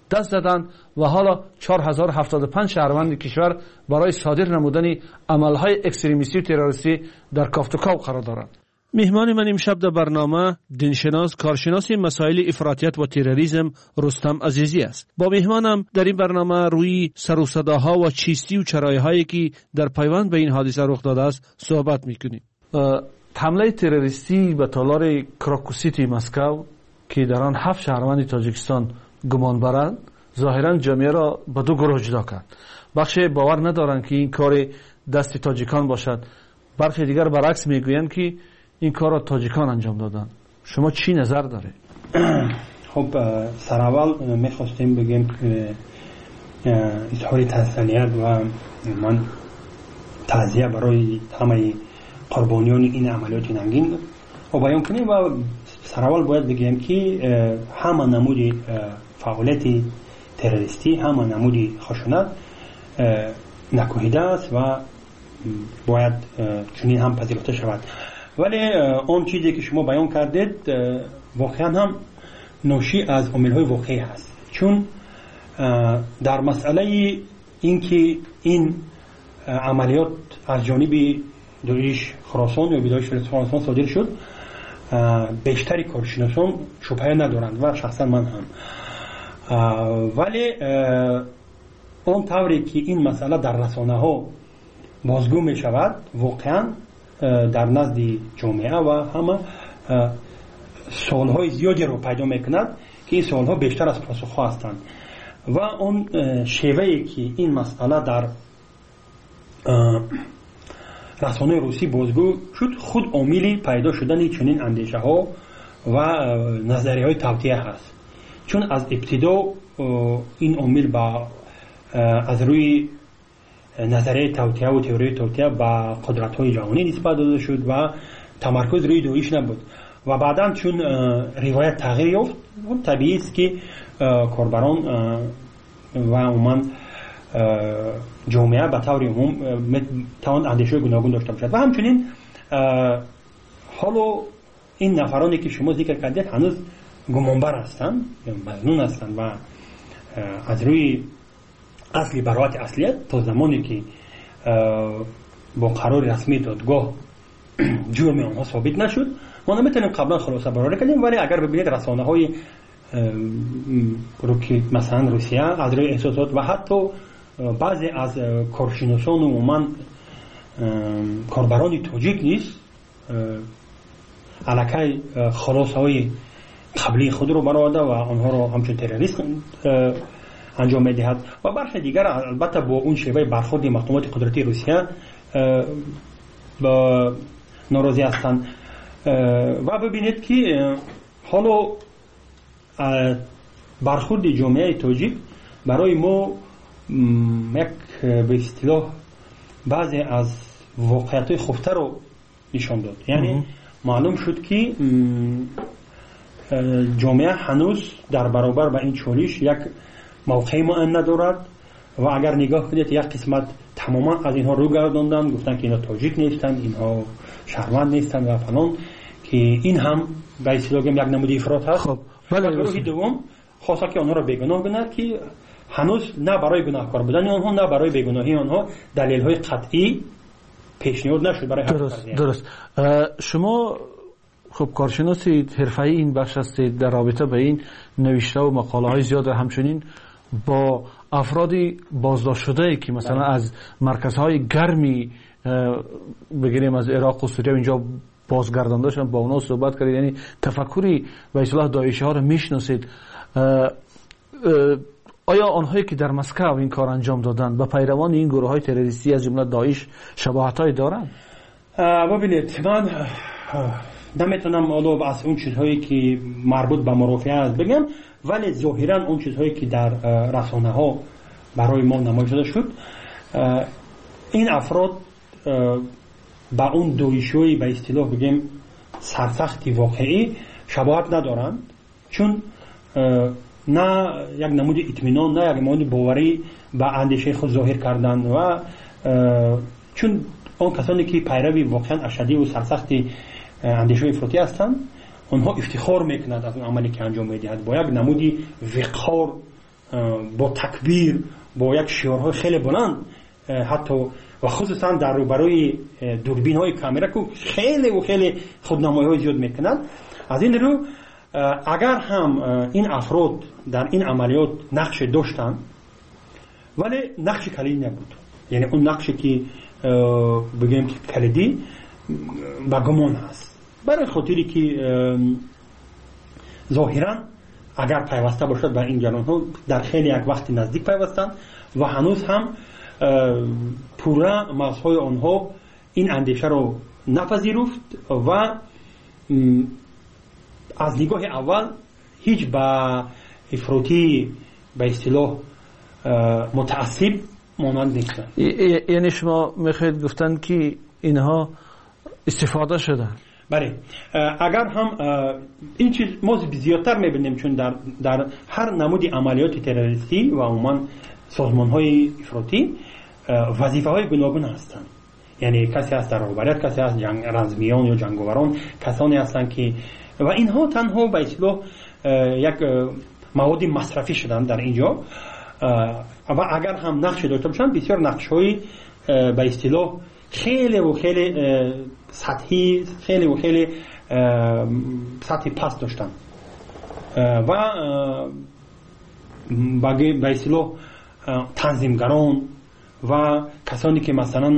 دست زدند و حالا چهار هزار و هفتاد و پنج شهروند کشور برای صادر نمودن عملهای اکستریمیستی و تروریستی در کافت و کاو قرار دارند. مهمان من امشب در برنامه دینشناس کارشناس مسائل افراطیت و تروریسم رستم عزیزی است. با مهمانم در این برنامه روی سر و صداها و چیستی و چرایهایی که در پیوند به این حادثه رخ داده است صحبت میکنیم. حمله تروریستی به تالار کراکوسیتی مسکو که در آن هفت شهروند تاجیکستان گمان برند ظاهرا جامعه را به دو گروه جدا کرد. بخشی باور ندارند که این کار دست تاجیکان باشد، برخی دیگر برعکس میگویند که این کار را تاجیکان انجام دادند. شما چی نظر داره؟ خب سر اول میخواستیم بگیم که اظهار تسلیت و من تعزیه برای همه قربانیان این عملیات ننگین و بیان کنیم و سر اول باید بگیم که همه نمود فعالیت تروریستی، همه نمود خشونت نکوهیده است و باید چنین هم پذیرفته شود. ولی اون چیزی که شما بیان کردید واقعا هم ناشی از عامل‌های واقعی هست، چون در مسئله اینکه این عملیات از جانب داعش خراسان یا داعش خراسان صادر شد بیشتری کارشناسان شبهه ندارند و شخصا من هم. ولی اون طوری که این مسئله در رسانه ها بازگو می شود واقعا در نزد جامعه و همه سوالهای زیادی رو پیدا می کند که این سوالها بیشتر از پاسخها هستند و اون شیوهی که این مسئله در رسانه روسی بازگو شد خود عاملی پیدا شدن چنین اندیشه ها و نظریه های توطئه هست، چون از ابتدا این عامل با از روی نظریه توطئه و تئوری توطئه با قدرت های جهانی نسبت داده شد و تمرکز روی داعش نبود و بعدا چون روایت تغییر یافت طبیعی است که کاربران و عموما جامعه به طور عموم توان اندیشه گوناگون داشته باشد و همچنین حالا این نفرانی که شما ذکر کردید هنوز گمانبر هستند، مظنون هستند و از روی اصلی براءت اصلیت تا زمانی که با قرار رسمی دادگاه جرم آنها ثابت نشد ما نمیتونیم قبلا خلاصه برآورده کنیم. ولی اگر ببینید رسانه های رو که مثلا روسیه از روی احساسات و حتی بعضی از کارشناسان و من کاربران تاجیک نیست علاقه خلاصه های قبلی خود رو برآورده و آنها رو همچون تروریست انجام میدهد و برخی دیگر البته با اون شیوه برخورد مقامات قدرتی روسیه با ناراضی هستند و ببینید که حالا برخورد جامعه تاجیک برای ما یک به اصطلاح بعضی از واقعیت خفته رو نشان داد. یعنی معلوم شد که جامعه هنوز در برابر با این چالش یک موقعی معین ندارد و اگر نگاه کنید یک قسمت تماما از اینها رو گرداندن، گفتن که اینا تاجیک نیستند، اینها شهروند نیستند و فلان، که این هم به اصطلاح یک نمود افراط هست. خب ولی گروه دوم خواسته که آنها را بیگناه بگوید که هنوز نه برای گناهکار بودن آنها نه برای بیگناهی آنها دلیل های قطعی پیشنهاد نشد برای درست درست شما خب کارشناسی حرفه‌ای این بخش هستید، در رابطه به این نوشته و مقاله های زیاد همچنین با افرادی بازداشت شده که مثلا از مرکزهای گرمی بگیریم از عراق و سوریه اینجا بازگردانده شدن با اونا صحبت کردید، یعنی تفکری به اصطلاح داعشی ها رو میشناسید. آیا آنهایی که در مسکو این کار انجام دادند به پیروان این گروه های تروریستی از جمله داعش شباهت های دارند؟ ببینید من نمیتونم الان از اون چیزهایی که مربوط به مرافعه است بگم، ولی ظاهرا اون چیزهایی که در رسانه ها برای ما نمایش داده شد این افراد با اون داعشی به اصطلاح بگیم سرسختی واقعی شباهت ندارند، چون نه یک نمود اطمینان نه یک نمود باوری به اندیشه خود ظاهر کردن و چون اون کسانی که پیروی واقعا اشدی و سرسختی اندیشه افراطی هستند اونها افتخار میکنند از اون عملی که انجام میدهند با یک نمودی وقار با تکبیر با یک شعارهای خیلی بلند حتی و خصوصا در روبروی دوربین های کامera که خیلی و خیلی خودنمایی های زیاد میکنند. از این رو اگر هم این افراد در این عملیات نقش داشتن ولی نقش کلیدی نبود، یعنی اون نقشی که بگیم کلیدی با گمان هست، برای خاطری که ظاهرا اگر پیوسته باشد به این جنان ها در خیلی یک وقت نزدیک پیوستند و هنوز هم پورا مغزهای آنها این اندیشه رو نپذیرفت و از نگاه اول هیچ با افراطی به اصطلاح متعصب مانند نیستن. یعنی شما میخواید گفتن که اینها استفاده شدن؟ بله، اگر هم این چیز ما زیادتر میبینیم چون در, در هر نمود عملیات تروریستی و عموما سازمان های افراطی وظیفه های گوناگون هستند. یعنی کسی هست در رهبریت، کسی هست جنگ رزمیان یا جنگاوران، کسانی هستند که و اینها تنها به اصطلاح یک مواد مصرفی شدن در اینجا و اگر هم نقش داشته باشن بسیار نقش های به اصطلاح خیلی و خیلی سطحی خیلی و خیلی سطحی پست داشتن و به اصطلاح تنظیمگران و کسانی که مثلا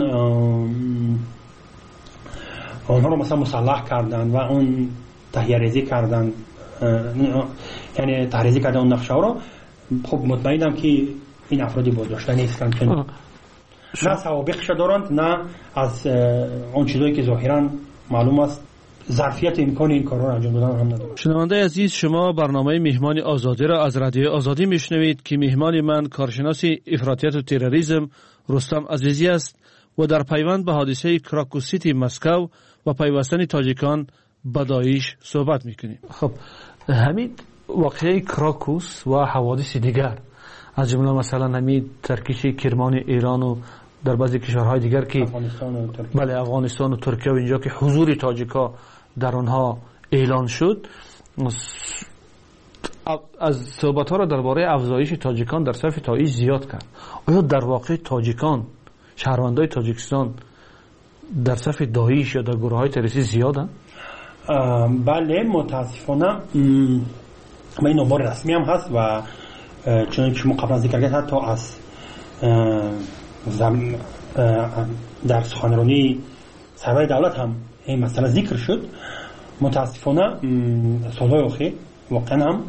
آنها رو مثلا مسلح کردن و اون تهیه ریزی کردن، یعنی تحریزی کردن اون نقشه ها رو، خب مطمئنم که این افرادی بازداشته نیستن که نه سوابقش دارند نه از اون چیزایی که ظاهرا معلوم است ظرفیت امکان این کارا رو انجام دادن هم ندارند. شنونده عزیز، شما برنامه مهمان آزادی را از رادیو آزادی میشنوید که مهمان من کارشناس افراطیت و تروریسم رستم عزیزی است و در پیوند به حادثه کراکوس سیتی مسکو و پیوستن تاجیکان به داعش صحبت میکنیم. خب همین واقعه کراکوس و حوادث دیگر از جمله مثلا همین ترکیش کرمان ایران و در بعضی کشورهای دیگر که افغانستان و ترکیه بله افغانستان و ترکیه و اینجا که حضور تاجیکا در آنها اعلان شد، از صحبت ها را درباره افزایش تاجیکان در صف داعش زیاد کرد. آیا در واقع تاجیکان شهروندای تاجیکستان در صف داعش یا در گروه های تروریستی زیادن؟ بله متاسفانه ما این امور رسمی هم هست و چون شما قبل از ذکر حتی از در سخنرانی سرور دولت هم این مسئله ذکر شد. متاسفانه سالهای اخیر واقعا هم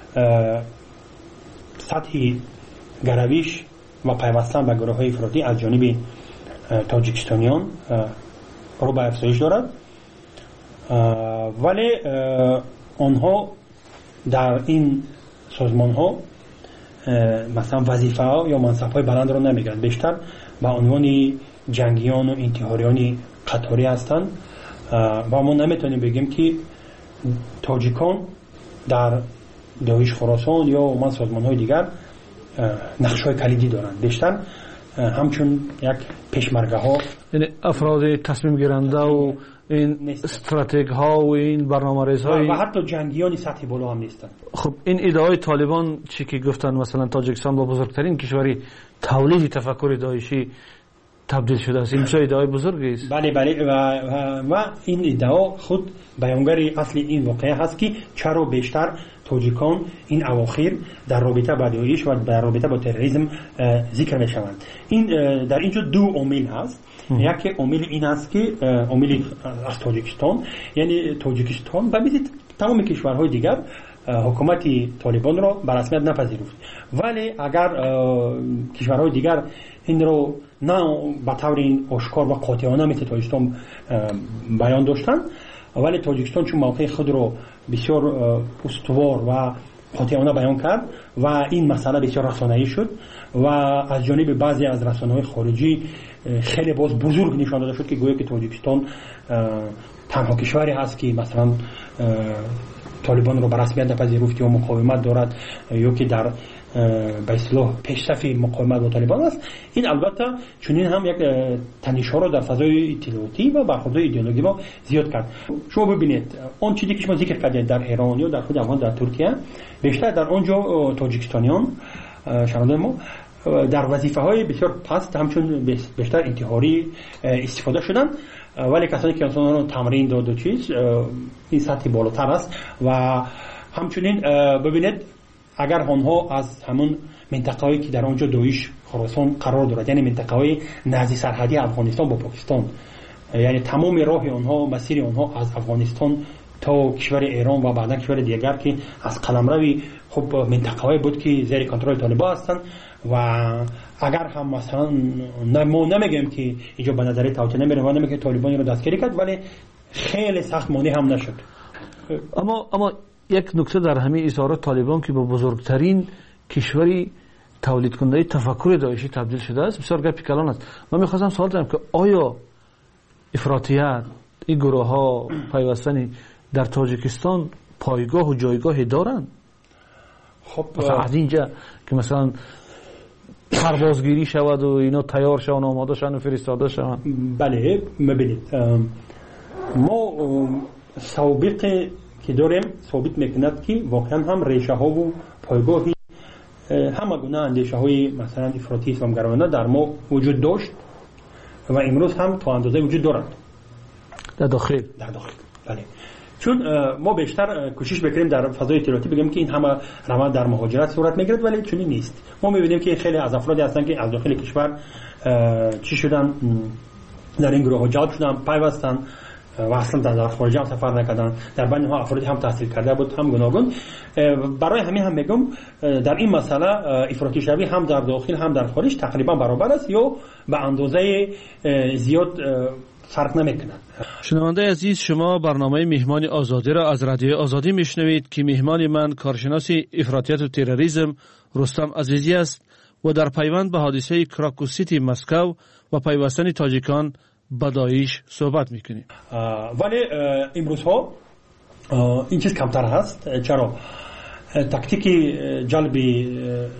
سطح گرویش و پیوستن به گروه های افراطی از جانب تاجیکستانیان رو به افزایش دارد، ولی آنها در این سازمان ها مثلا وظیفه ها یا منصب های بلند رو نمیگیرند، بیشتر به عنوان جنگیان و انتحاریان قطاری هستند و ما نمیتونیم بگیم که تاجیکان در داعش خراسان یا من سازمان های دیگر نقش های کلیدی دارند، بیشتر همچون یک پیشمرگه ها، یعنی افراد تصمیم گیرنده و این استراتژی ها و این برنامه‌ریز های و حتی جنگیان سطح بالا هم نیستن. خب این ایده طالبان چی که گفتن مثلا تاجیکستان با بزرگترین کشوری تولید تفکر داعشی تبدیل شده است، این چه ایده بزرگی است؟ بله بله و, و, و این ایده خود بیانگر اصلی این واقعه هست که چرا بیشتر تاجیکان این اواخر در رابطه با داعش و در رابطه با تروریسم ذکر میشوند. این در اینجا دو عامل هست. یکی عامل این است که عامل از تاجیکستان، یعنی تاجیکستان و مثل تمام کشورهای دیگر حکومت طالبان را به رسمیت نپذیرفت، ولی اگر کشورهای دیگر این رو نه به طور آشکار و قاطعانه مثل تاجیکستان بیان داشتن، ولی تاجیکستان چون موقع خود رو بسیار استوار و قاطعانه بیان کرد و این مسئله بسیار رسانه‌ای شد و از جانب بعضی از رسانه‌های خارجی خیلی باز بزرگ نشان داده شد که گویا که تاجیکستان تنها کشوری هست که مثلا طالبان رو به رسمیت نپذیرفت یا مقاومت دارد یا که در به اصطلاح پیشرفت مقاومت با طالبان است. این البته چنین هم یک تنش‌ها رو در فضای اطلاعاتی و برخوردهای ایدئولوژی ما زیاد کرد. شما ببینید اون چیزی که شما ذکر کردید در ایران یا در خود افغان در ترکیه، بیشتر در اونجا تاجیکستانیان شنونده ما در وظیفه های بسیار پست همچون بیشتر انتحاری استفاده شدن، ولی کسانی که اونها تمرین داد و چیز این سطح بالاتر است. و همچنین ببینید اگر آنها از همون منطقه هایی که در آنجا داعش خراسان قرار دارد، یعنی منطقه های نزدیک سرحدی افغانستان با پاکستان، یعنی تمام راه آنها مسیر آنها از افغانستان تا کشور ایران و بعدا کشور دیگر که از قلمروی خب منطقه های بود که زیر کنترل طالبان هستند. و اگر هم مثلا ما نمیگیم که اینجا به نظر توطئه نمیره و نمیگه طالبان رو دستگیری کرد، ولی خیلی سخت مانع هم نشد. اما اما یک نکته در همین اظهارات طالبان که با بزرگترین کشوری تولید کننده تفکر داعشی تبدیل شده است بسیار گپی کلان است. من می‌خواستم سوال کنم که آیا افراطیت این گروه ها پیوستنی در تاجیکستان پایگاه و جایگاهی دارند؟ خب مثلا از اینجا که مثلا پروازگیری شود و اینا تیار شون و آماده شون و فرستاده شون. بله ببینید ما سابقه که داریم ثابت میکند که واقعا هم ریشه ها و پایگاهی همه گونه اندیشه های مثلا افراطی اسلامگرایانه در ما وجود داشت و امروز هم تا اندازه وجود دارد در داخل در داخل بله. چون ما بیشتر کوشش بکنیم در فضای اطلاعاتی بگیم که این همه روند در مهاجرت صورت میگیرد، ولی چنین نیست. ما میبینیم که خیلی از افرادی هستن که از داخل کشور چی شدن، در این گروه ها جلب شدن، پیوستن و اصلا در خارج هم سفر نکردن. در بین ها افرادی هم تحصیل کرده بود هم گوناگون. برای همین هم میگم در این مسئله افراطی شوی هم در داخل هم در خارج تقریبا برابر است یا به اندازه زیاد فرق نمیکنند. شنونده عزیز، شما برنامه مهمان آزادی را از رادیو آزادی میشنوید که مهمان من کارشناس افراطیت و تروریسم رستم عزیزی است و در پیوند به حادثه کراکو سیتی مسکو و پیوستن تاجیکان به داعش صحبت میکنیم. ولی امروز ها این چیز کمتر هست. چرا؟ تاکتیک جلبی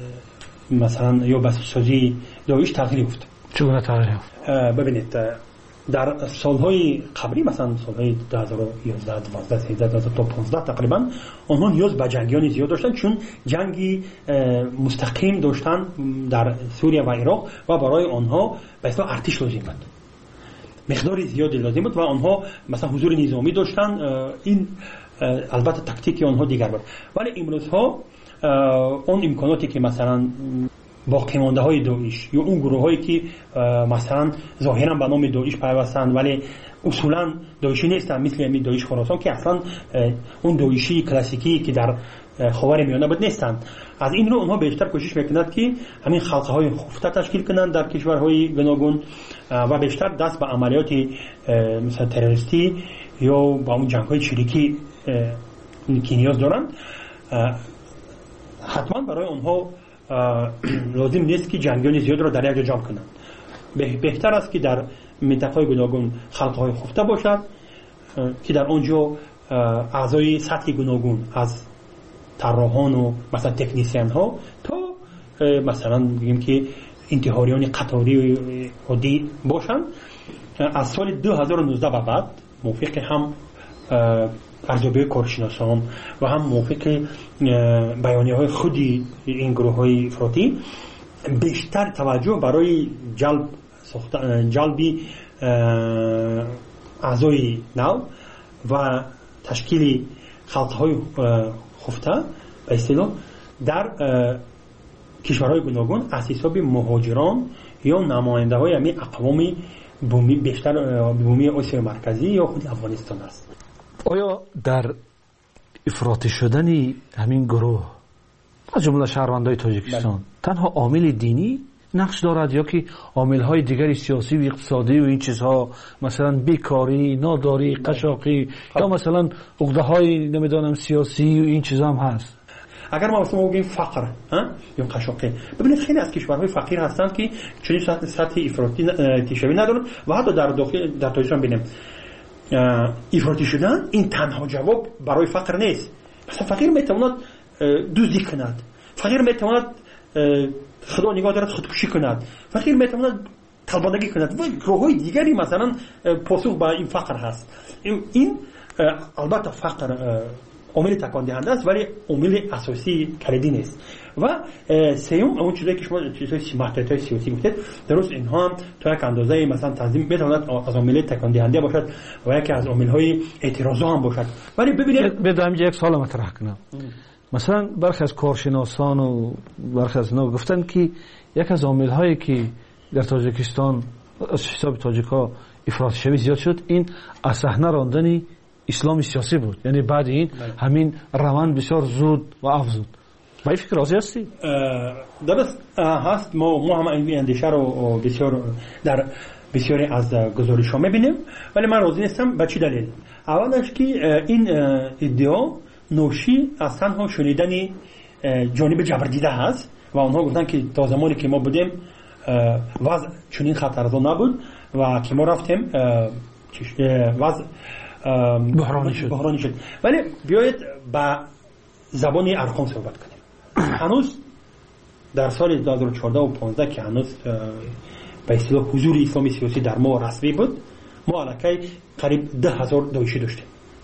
مثلا یا بسازی داعش تغییر یافت. چگونه تغییر یافت؟ ببینید در سالهای قبلی مثلا سالهای دو هزار و یازده دوازده سیزده تا پانزده تقریبا آنها نیاز به جنگیان زیاد داشتن، چون جنگی مستقیم داشتن در سوریه و عراق و برای آنها به اصطلاح ارتش لازم بود، مقدار زیادی لازم بود و آنها مثلا حضور نظامی داشتن. این البته تاکتیک آنها دیگر بود. ولی امروز ها اون امکاناتی که مثلا باقی مانده های داعش یا اون گروه هایی که مثلا ظاهرا به نام داعش پیوستند ولی اصولا داعشی نیستن، مثل همین داعش خراسان که اصلا اون داعشی کلاسیکی که در خاورمیانه بود نیستند. از این رو اونها بیشتر کوشش میکنند که همین خلقه های خفته تشکیل کنند در کشورهای گوناگون و بیشتر دست به عملیات مثلا تروریستی یا با اون جنگ های چریکی که نیاز دارند. حتما برای اونها لازم نیست که جنگیان زیاد را در یک جا جمع کنند. بهتر است که در منطقه‌های گوناگون خلق‌های خفته باشد که در آنجا اعضای سطح گوناگون از طراحان و مثلا تکنیسیان ها تا مثلا بگیم که انتحاریان قطاری عادی باشند. از سال دو هزار و نوزده به بعد موافق هم ارزیابی کارشناسان و هم موافق بیانیه های خودی این گروه های افراطی بیشتر توجه برای جلب جلبی اعضای نو و تشکیل خلقه های خفته به اصطلاح در کشورهای گوناگون از حساب مهاجران یا نماینده های همین اقوام بومی بیشتر بومی آسیا مرکزی یا خود افغانستان است. آیا در افراطی شدن همین گروه از جمله شهروندان تاجیکستان بله. تنها عامل دینی نقش دارد یا که عامل‌های دیگری سیاسی و اقتصادی و این چیزها مثلا بیکاری، ناداری، قشاقی خب. یا مثلا عقده‌های نمیدونم سیاسی و این چیزها هم هست؟ اگر ما مثلا بگیم فقر یا قشاقی، ببینید خیلی از کشورهای فقیر هستند که چنین سطح افراطی تشوی ندارند و حتی در داخل در تاجیکستان ببینیم افراطی شدن این تنها جواب برای فقر نیست. مثلا فقیر میتواند دزدی کند، فقیر میتواند خدا نگاه دارد خودکشی کند، فقیر میتواند طلبندگی کند و گروه‌های دیگری مثلا پاسخ به این فقر هست. این البته فقر عامل تکان دهنده است ولی عامل اساسی کلیدی نیست. و سوم اون چیزایی که شما چیزای سیاسی سیاسی گفتید درست اینها هم تا یک اندازه مثلا تنظیم بتواند از عامل تکان دهنده باشد و یکی از عامل‌های اعتراض هم باشد. ولی ببینید بدم یک سوال مطرح کنم. مثلا برخی از کارشناسان و برخی از اینا گفتن که یک از عامل‌هایی که در تاجیکستان از حساب تاجیک‌ها افراط شوی زیاد شد این از صحنه راندن اسلام سیاسی بود. یعنی بعد این همین روند بسیار زود و افزود. با این فکر راضی هستی؟ درست هست. ما ما هم این اندیشه رو بسیار در بسیاری از گزارش‌ها می‌بینیم ولی من راضی نیستم. به چه دلیل؟ اولش که این ادعا نوشی از تنها شنیدن جانب جبردیده هست و آنها گفتن که تا زمانی که ما بودیم وضع چنین خطرناک نبود و که ما رفتیم وضع بحرانی شد. بحرانی شد. ولی بیایید با زبان ارقام صحبت کنیم. هنوز در سال دو هزار و چهارده و پانزده که هنوز به اصطلاح حضور اسلامی سیاسی در ما رسمی بود ما الکی قریب ده هزار داعشی داشتیم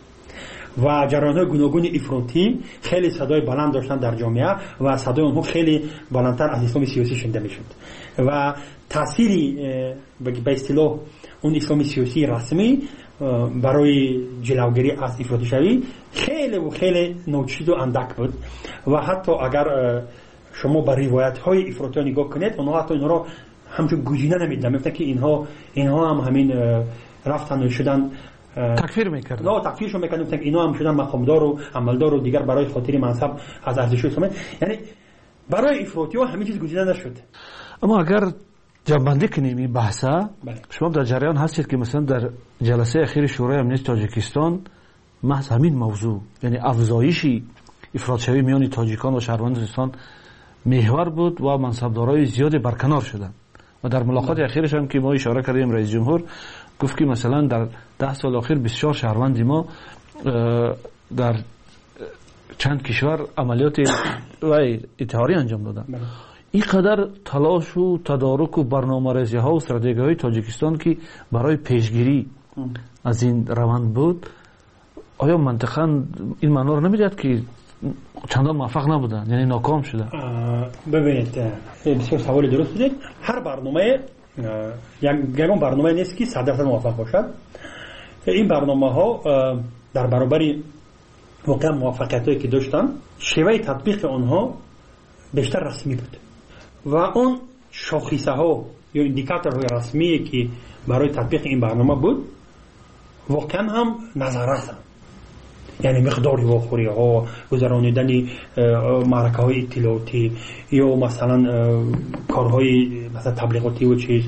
و جریان‌های گوناگون افراطی خیلی صدای بلند داشتن در جامعه و صدای اونها خیلی بلندتر از اسلام سیاسی شنیده میشد و تأثیری به اصطلاح اون اسلام سیاسی رسمی برای جلوگیری از افراطی شوی خیلی و خیلی ناچیز و اندک بود و حتی اگر شما به روایت‌های افراطی نگاه کنید اونها حتی اینها را همچون گزینه نمیدن، مثل که اینها اینها هم همین رفتن و شدن تکفیر میکردن. نه تکفیرشون میکردن، مثل که اینا هم شدن مقامدار و عملدار و دیگر برای خاطر منصب از ارزش اسلامی. یعنی برای افراطی‌ها همین چیز گزینه نشد. اما اگر جنبندی کنیم این بحثه بله. شما در جریان هستید که مثلا در جلسه اخیر شورای امنیت تاجیکستان محض همین موضوع یعنی افزایش افراط‌شوی میان تاجیکان و شهروندان محور بود و منصبدارای زیادی برکنار شدند و در ملاقات اخیرش هم که ما اشاره کردیم رئیس جمهور گفت که مثلا در ده سال اخیر بسیار شهروند ما در چند کشور عملیات انتحاری انجام دادن. این قدر تلاش و تدارک و برنامه‌ریزی ها و استراتژی های تاجیکستان که برای پیشگیری از این روند بود، آیا منطقاً این معنا رو نمیدهد که چندان موفق نبودن، یعنی ناکام شدن؟ ببینید بسیار سوال درست بودید. هر برنامه یکون برنامه نیست که صد درصد موفق باشد. این برنامه ها در برابر واقعا موفقیت هایی که داشتن شیوه تطبیق آنها بیشتر رسمی بود و اون شاخصه ها یا ایندیکاتورهای رسمی که برای تطبیق این برنامه بود واقعا هم نظارت، یعنی مقدار واخوری ها، گذرانیدن معرکه های اطلاعاتی یا مثلا کارهای مثلا تبلیغاتی و چیز،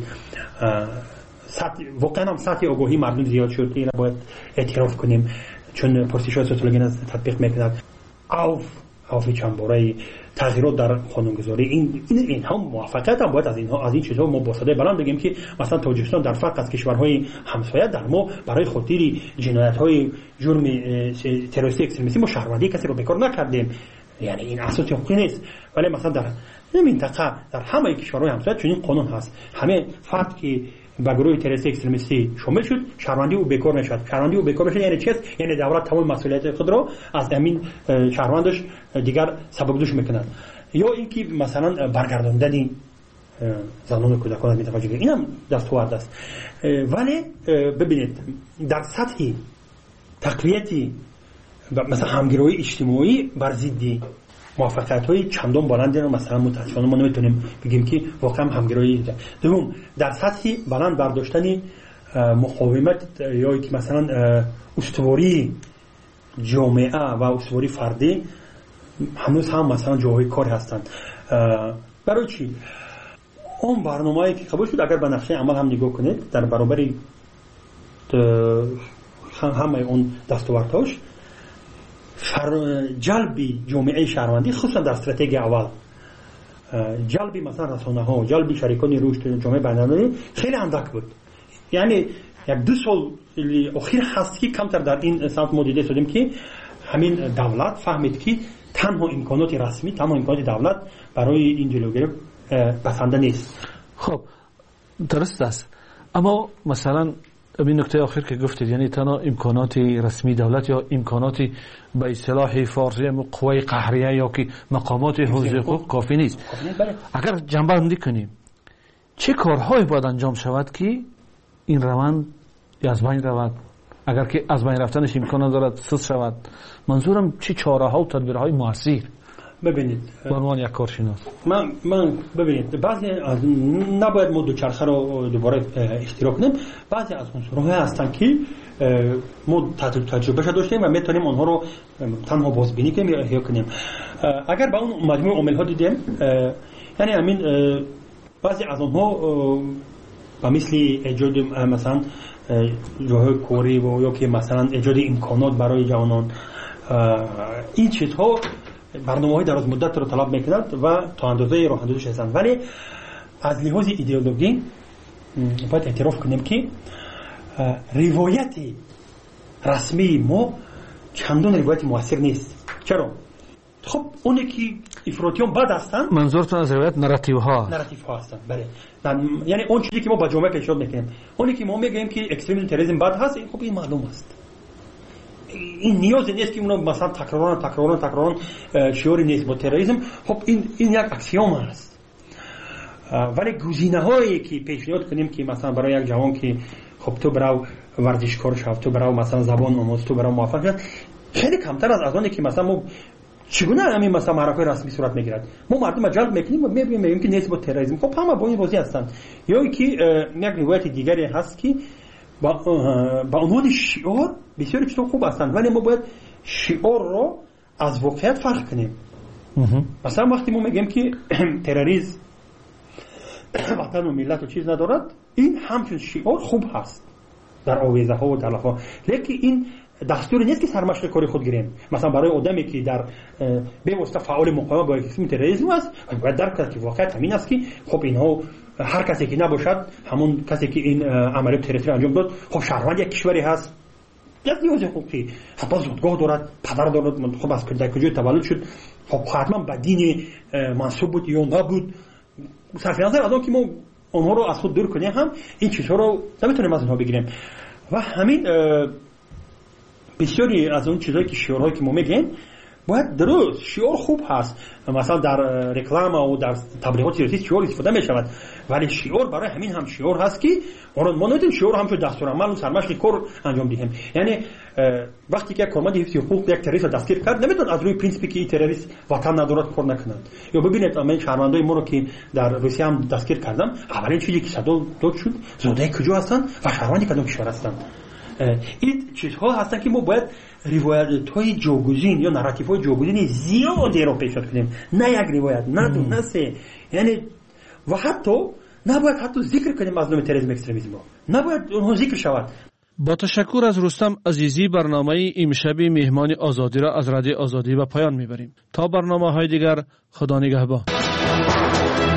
واقعا هم سطح آگاهی مردم زیاد شد. این را باید اعتراف کنیم چون پرسش های سوسیولوژی تطبیق میکنند. او اوفی چنباره تغییرات در قانونگذاری این این اینها موفقیت هم باید از اینها از این چیزها ما با صدای بلند بگیم که مثلا تاجیکستان در فرق از کشورهای همسایه در ما برای خاطر جنایت‌های جرم تروریستی اکستریمیستی ما شهروندی کسی رو بکار نکردیم، یعنی این اساس حقوقی نیست. ولی مثلا در این منطقه در همه کشورهای همسایه چنین قانون هست، همه فرد که با گروه تروریستی اکستریمیستی شامل شد شهروندی او بکار نشد. شهروندی او بکار نشد یعنی چی است؟ یعنی دولت تمام مسئولیت خود را از همین شهروندش دیگر سبکدوش میکنند. یا اینکه مثلا برگرداندن زنان و کودکان از منطقه جنوبی اینم دستاورد است. ولی ببینید در سطح تقویت مثلا همگرایی اجتماعی بر ضد موفقیت های چندان بلندی رو مثلا متاسفانه ما نمیتونیم بگیم که واقعا همگرایی ده. دوم در سطح بلند برداشتن مقاومت یا که مثلا استواری جامعه و استواری فردی هنوز هم مثلا جاهای کار هستند. برای چی؟ اون برنامه‌ای که قبول شد اگر به نقشه عمل هم نگاه کنید در برابر همه اون دستاوردهاش جلبی جامعه شهروندی خصوصا در استراتژی اول جلبی مثلا رسانه ها جلبی شریکان رشد جامعه بین‌المللی خیلی اندک بود. یعنی یک دو سال اخیر هست که کمتر در این سمت ما دیده شدیم که همین دولت فهمید که تنها امکانات رسمی تنها امکانات دولت برای این جلوگیری بسنده نیست. خب درست است، اما مثلا این نکته آخر که گفتید، یعنی تنها امکانات رسمی دولت یا امکانات به اصطلاح فارسی قوای قهریه یا که مقامات حوزه حقوق کافی نیست. اگر جنبه بندی کنیم چه کارهایی باید انجام شود که این روند از بین رود؟ اگر که از بین رفتنش امکان دارد سوس شود، منظورم چه چاره ها و تدبیرهای موثر؟ ببینید به عنوان یک کارشناس من من ببینید بعضی از نباید ما دوچرخه رو دوباره اشتراک کنیم. بعضی از عنصرها هستن که ما تجربه داشتیم و میتونیم آنها رو تنها بازبینی کنیم یا احیا کنیم. اگر با اون مجموعه عامل ها دیدیم، یعنی همین بعضی از آنها با مثل ایجاد مثلا جاهای کاری و یا که مثلا ایجاد امکانات برای جوانان، این چیزها برنامه‌های دراز مدت رو طلب می‌کند و تا اندازه راه اندازش هستند. ولی از لحاظ ایدئولوژی باید اعتراف کنیم که روایت رسمی ما چندان روایت موثر نیست. چرا؟ خب اونی که افراطیان بد هستند، منظورتون از روایت نراتیو ها نراتیو ها هستند. بله، یعنی اون چیزی که ما با جامعه پیشنهاد می‌کنیم، اونی که ما میگیم که اکستریمیسم تروریسم بد هست، خب این معلوم است. این نیازی نیست که اونا مثلا تکرارن تکرارن تکرارن شعاری نیست با تروریسم. خب این این یک اکسیوم است. ولی گزینه‌هایی که پیشنهاد کنیم که مثلا برای یک جوان که خب تو برو ورزشکار شو، تو برو مثلا زبان آموز، تو برو موفق شو، خیلی کمتر از از اونی که مثلا ما چگونه همین مثلا معرکه رسمی صورت میگیرد. ما مردم جلب میکنیم و میگیم میگیم که نیست با تروریسم. خب همه با این بازی هستند. یا اینکه یک روایت دیگری هست که با با عنوان شعار بسیار چیزا خوب هستند، ولی ما باید شعار رو از واقعیت فرق کنیم. مثلا وقتی ما میگیم که تروریسم وطن و ملت و چیز ندارد، این همچون شعار خوب هست در آویزه ها و تلف ها، لیکن این دستوری نیست که سرمشق کاری خود گیریم. مثلا برای آدمی که در به واسطه فعال مقاومت با اسم تروریسم است، باید درک کنه که واقعیت همین است که خب اینها هر کسی که نباشد همون کسی که این عملیات تروریستی انجام داد، خب شهروند یک کشوری هست، یک نیاز حقوقی، حتی زادگاه دارد، پدر دارد، خب از کجای تولد شد، خب حتما به دین منسوب بود یا نبود. صرف نظر از اون که ما اونها رو از خود دور کنیم، هم این چیزها رو نمیتونیم از اونها بگیریم. و همین بسیاری از اون چیزایی که شعارهایی که ما میگیم باید درست، شعار خوب هست، مثلا در رکلام و در تبلیغات سیاسی شعار استفاده می شود، ولی شعار برای همین هم شعار هست که ما نمیتونیم شعار هم چون دستور عمل و سرمشق کار انجام دهیم. یعنی وقتی که کارمند حفظ حقوق یک تروریست دستگیر کرد، نمیتونه از روی پرینسیپی که این تروریست وطن ندارد کار نکنند. یا ببینید من شهروندای ما رو که در روسیه هم دستگیر کردم، اولین چیزی که صدا داد شد زاده کجا هستند و شهروندی کدام کشور هستند. این چیزها هستن که ما باید روایت‌های جاگزین یا نراتیوهای جاگزین زیادی رو پیشنهاد کنیم، نه یک روایت، نه دو، نه سه. یعنی و حتی نباید حتی ذکر کنیم از نام تروریسم اکستریمیسم، نباید اونها ذکر شود. با تشکر از رستم عزیزی، برنامه امشب مهمان آزادی را از رادیو آزادی به پایان میبریم. تا برنامه‌های دیگر، خدا نگهبان.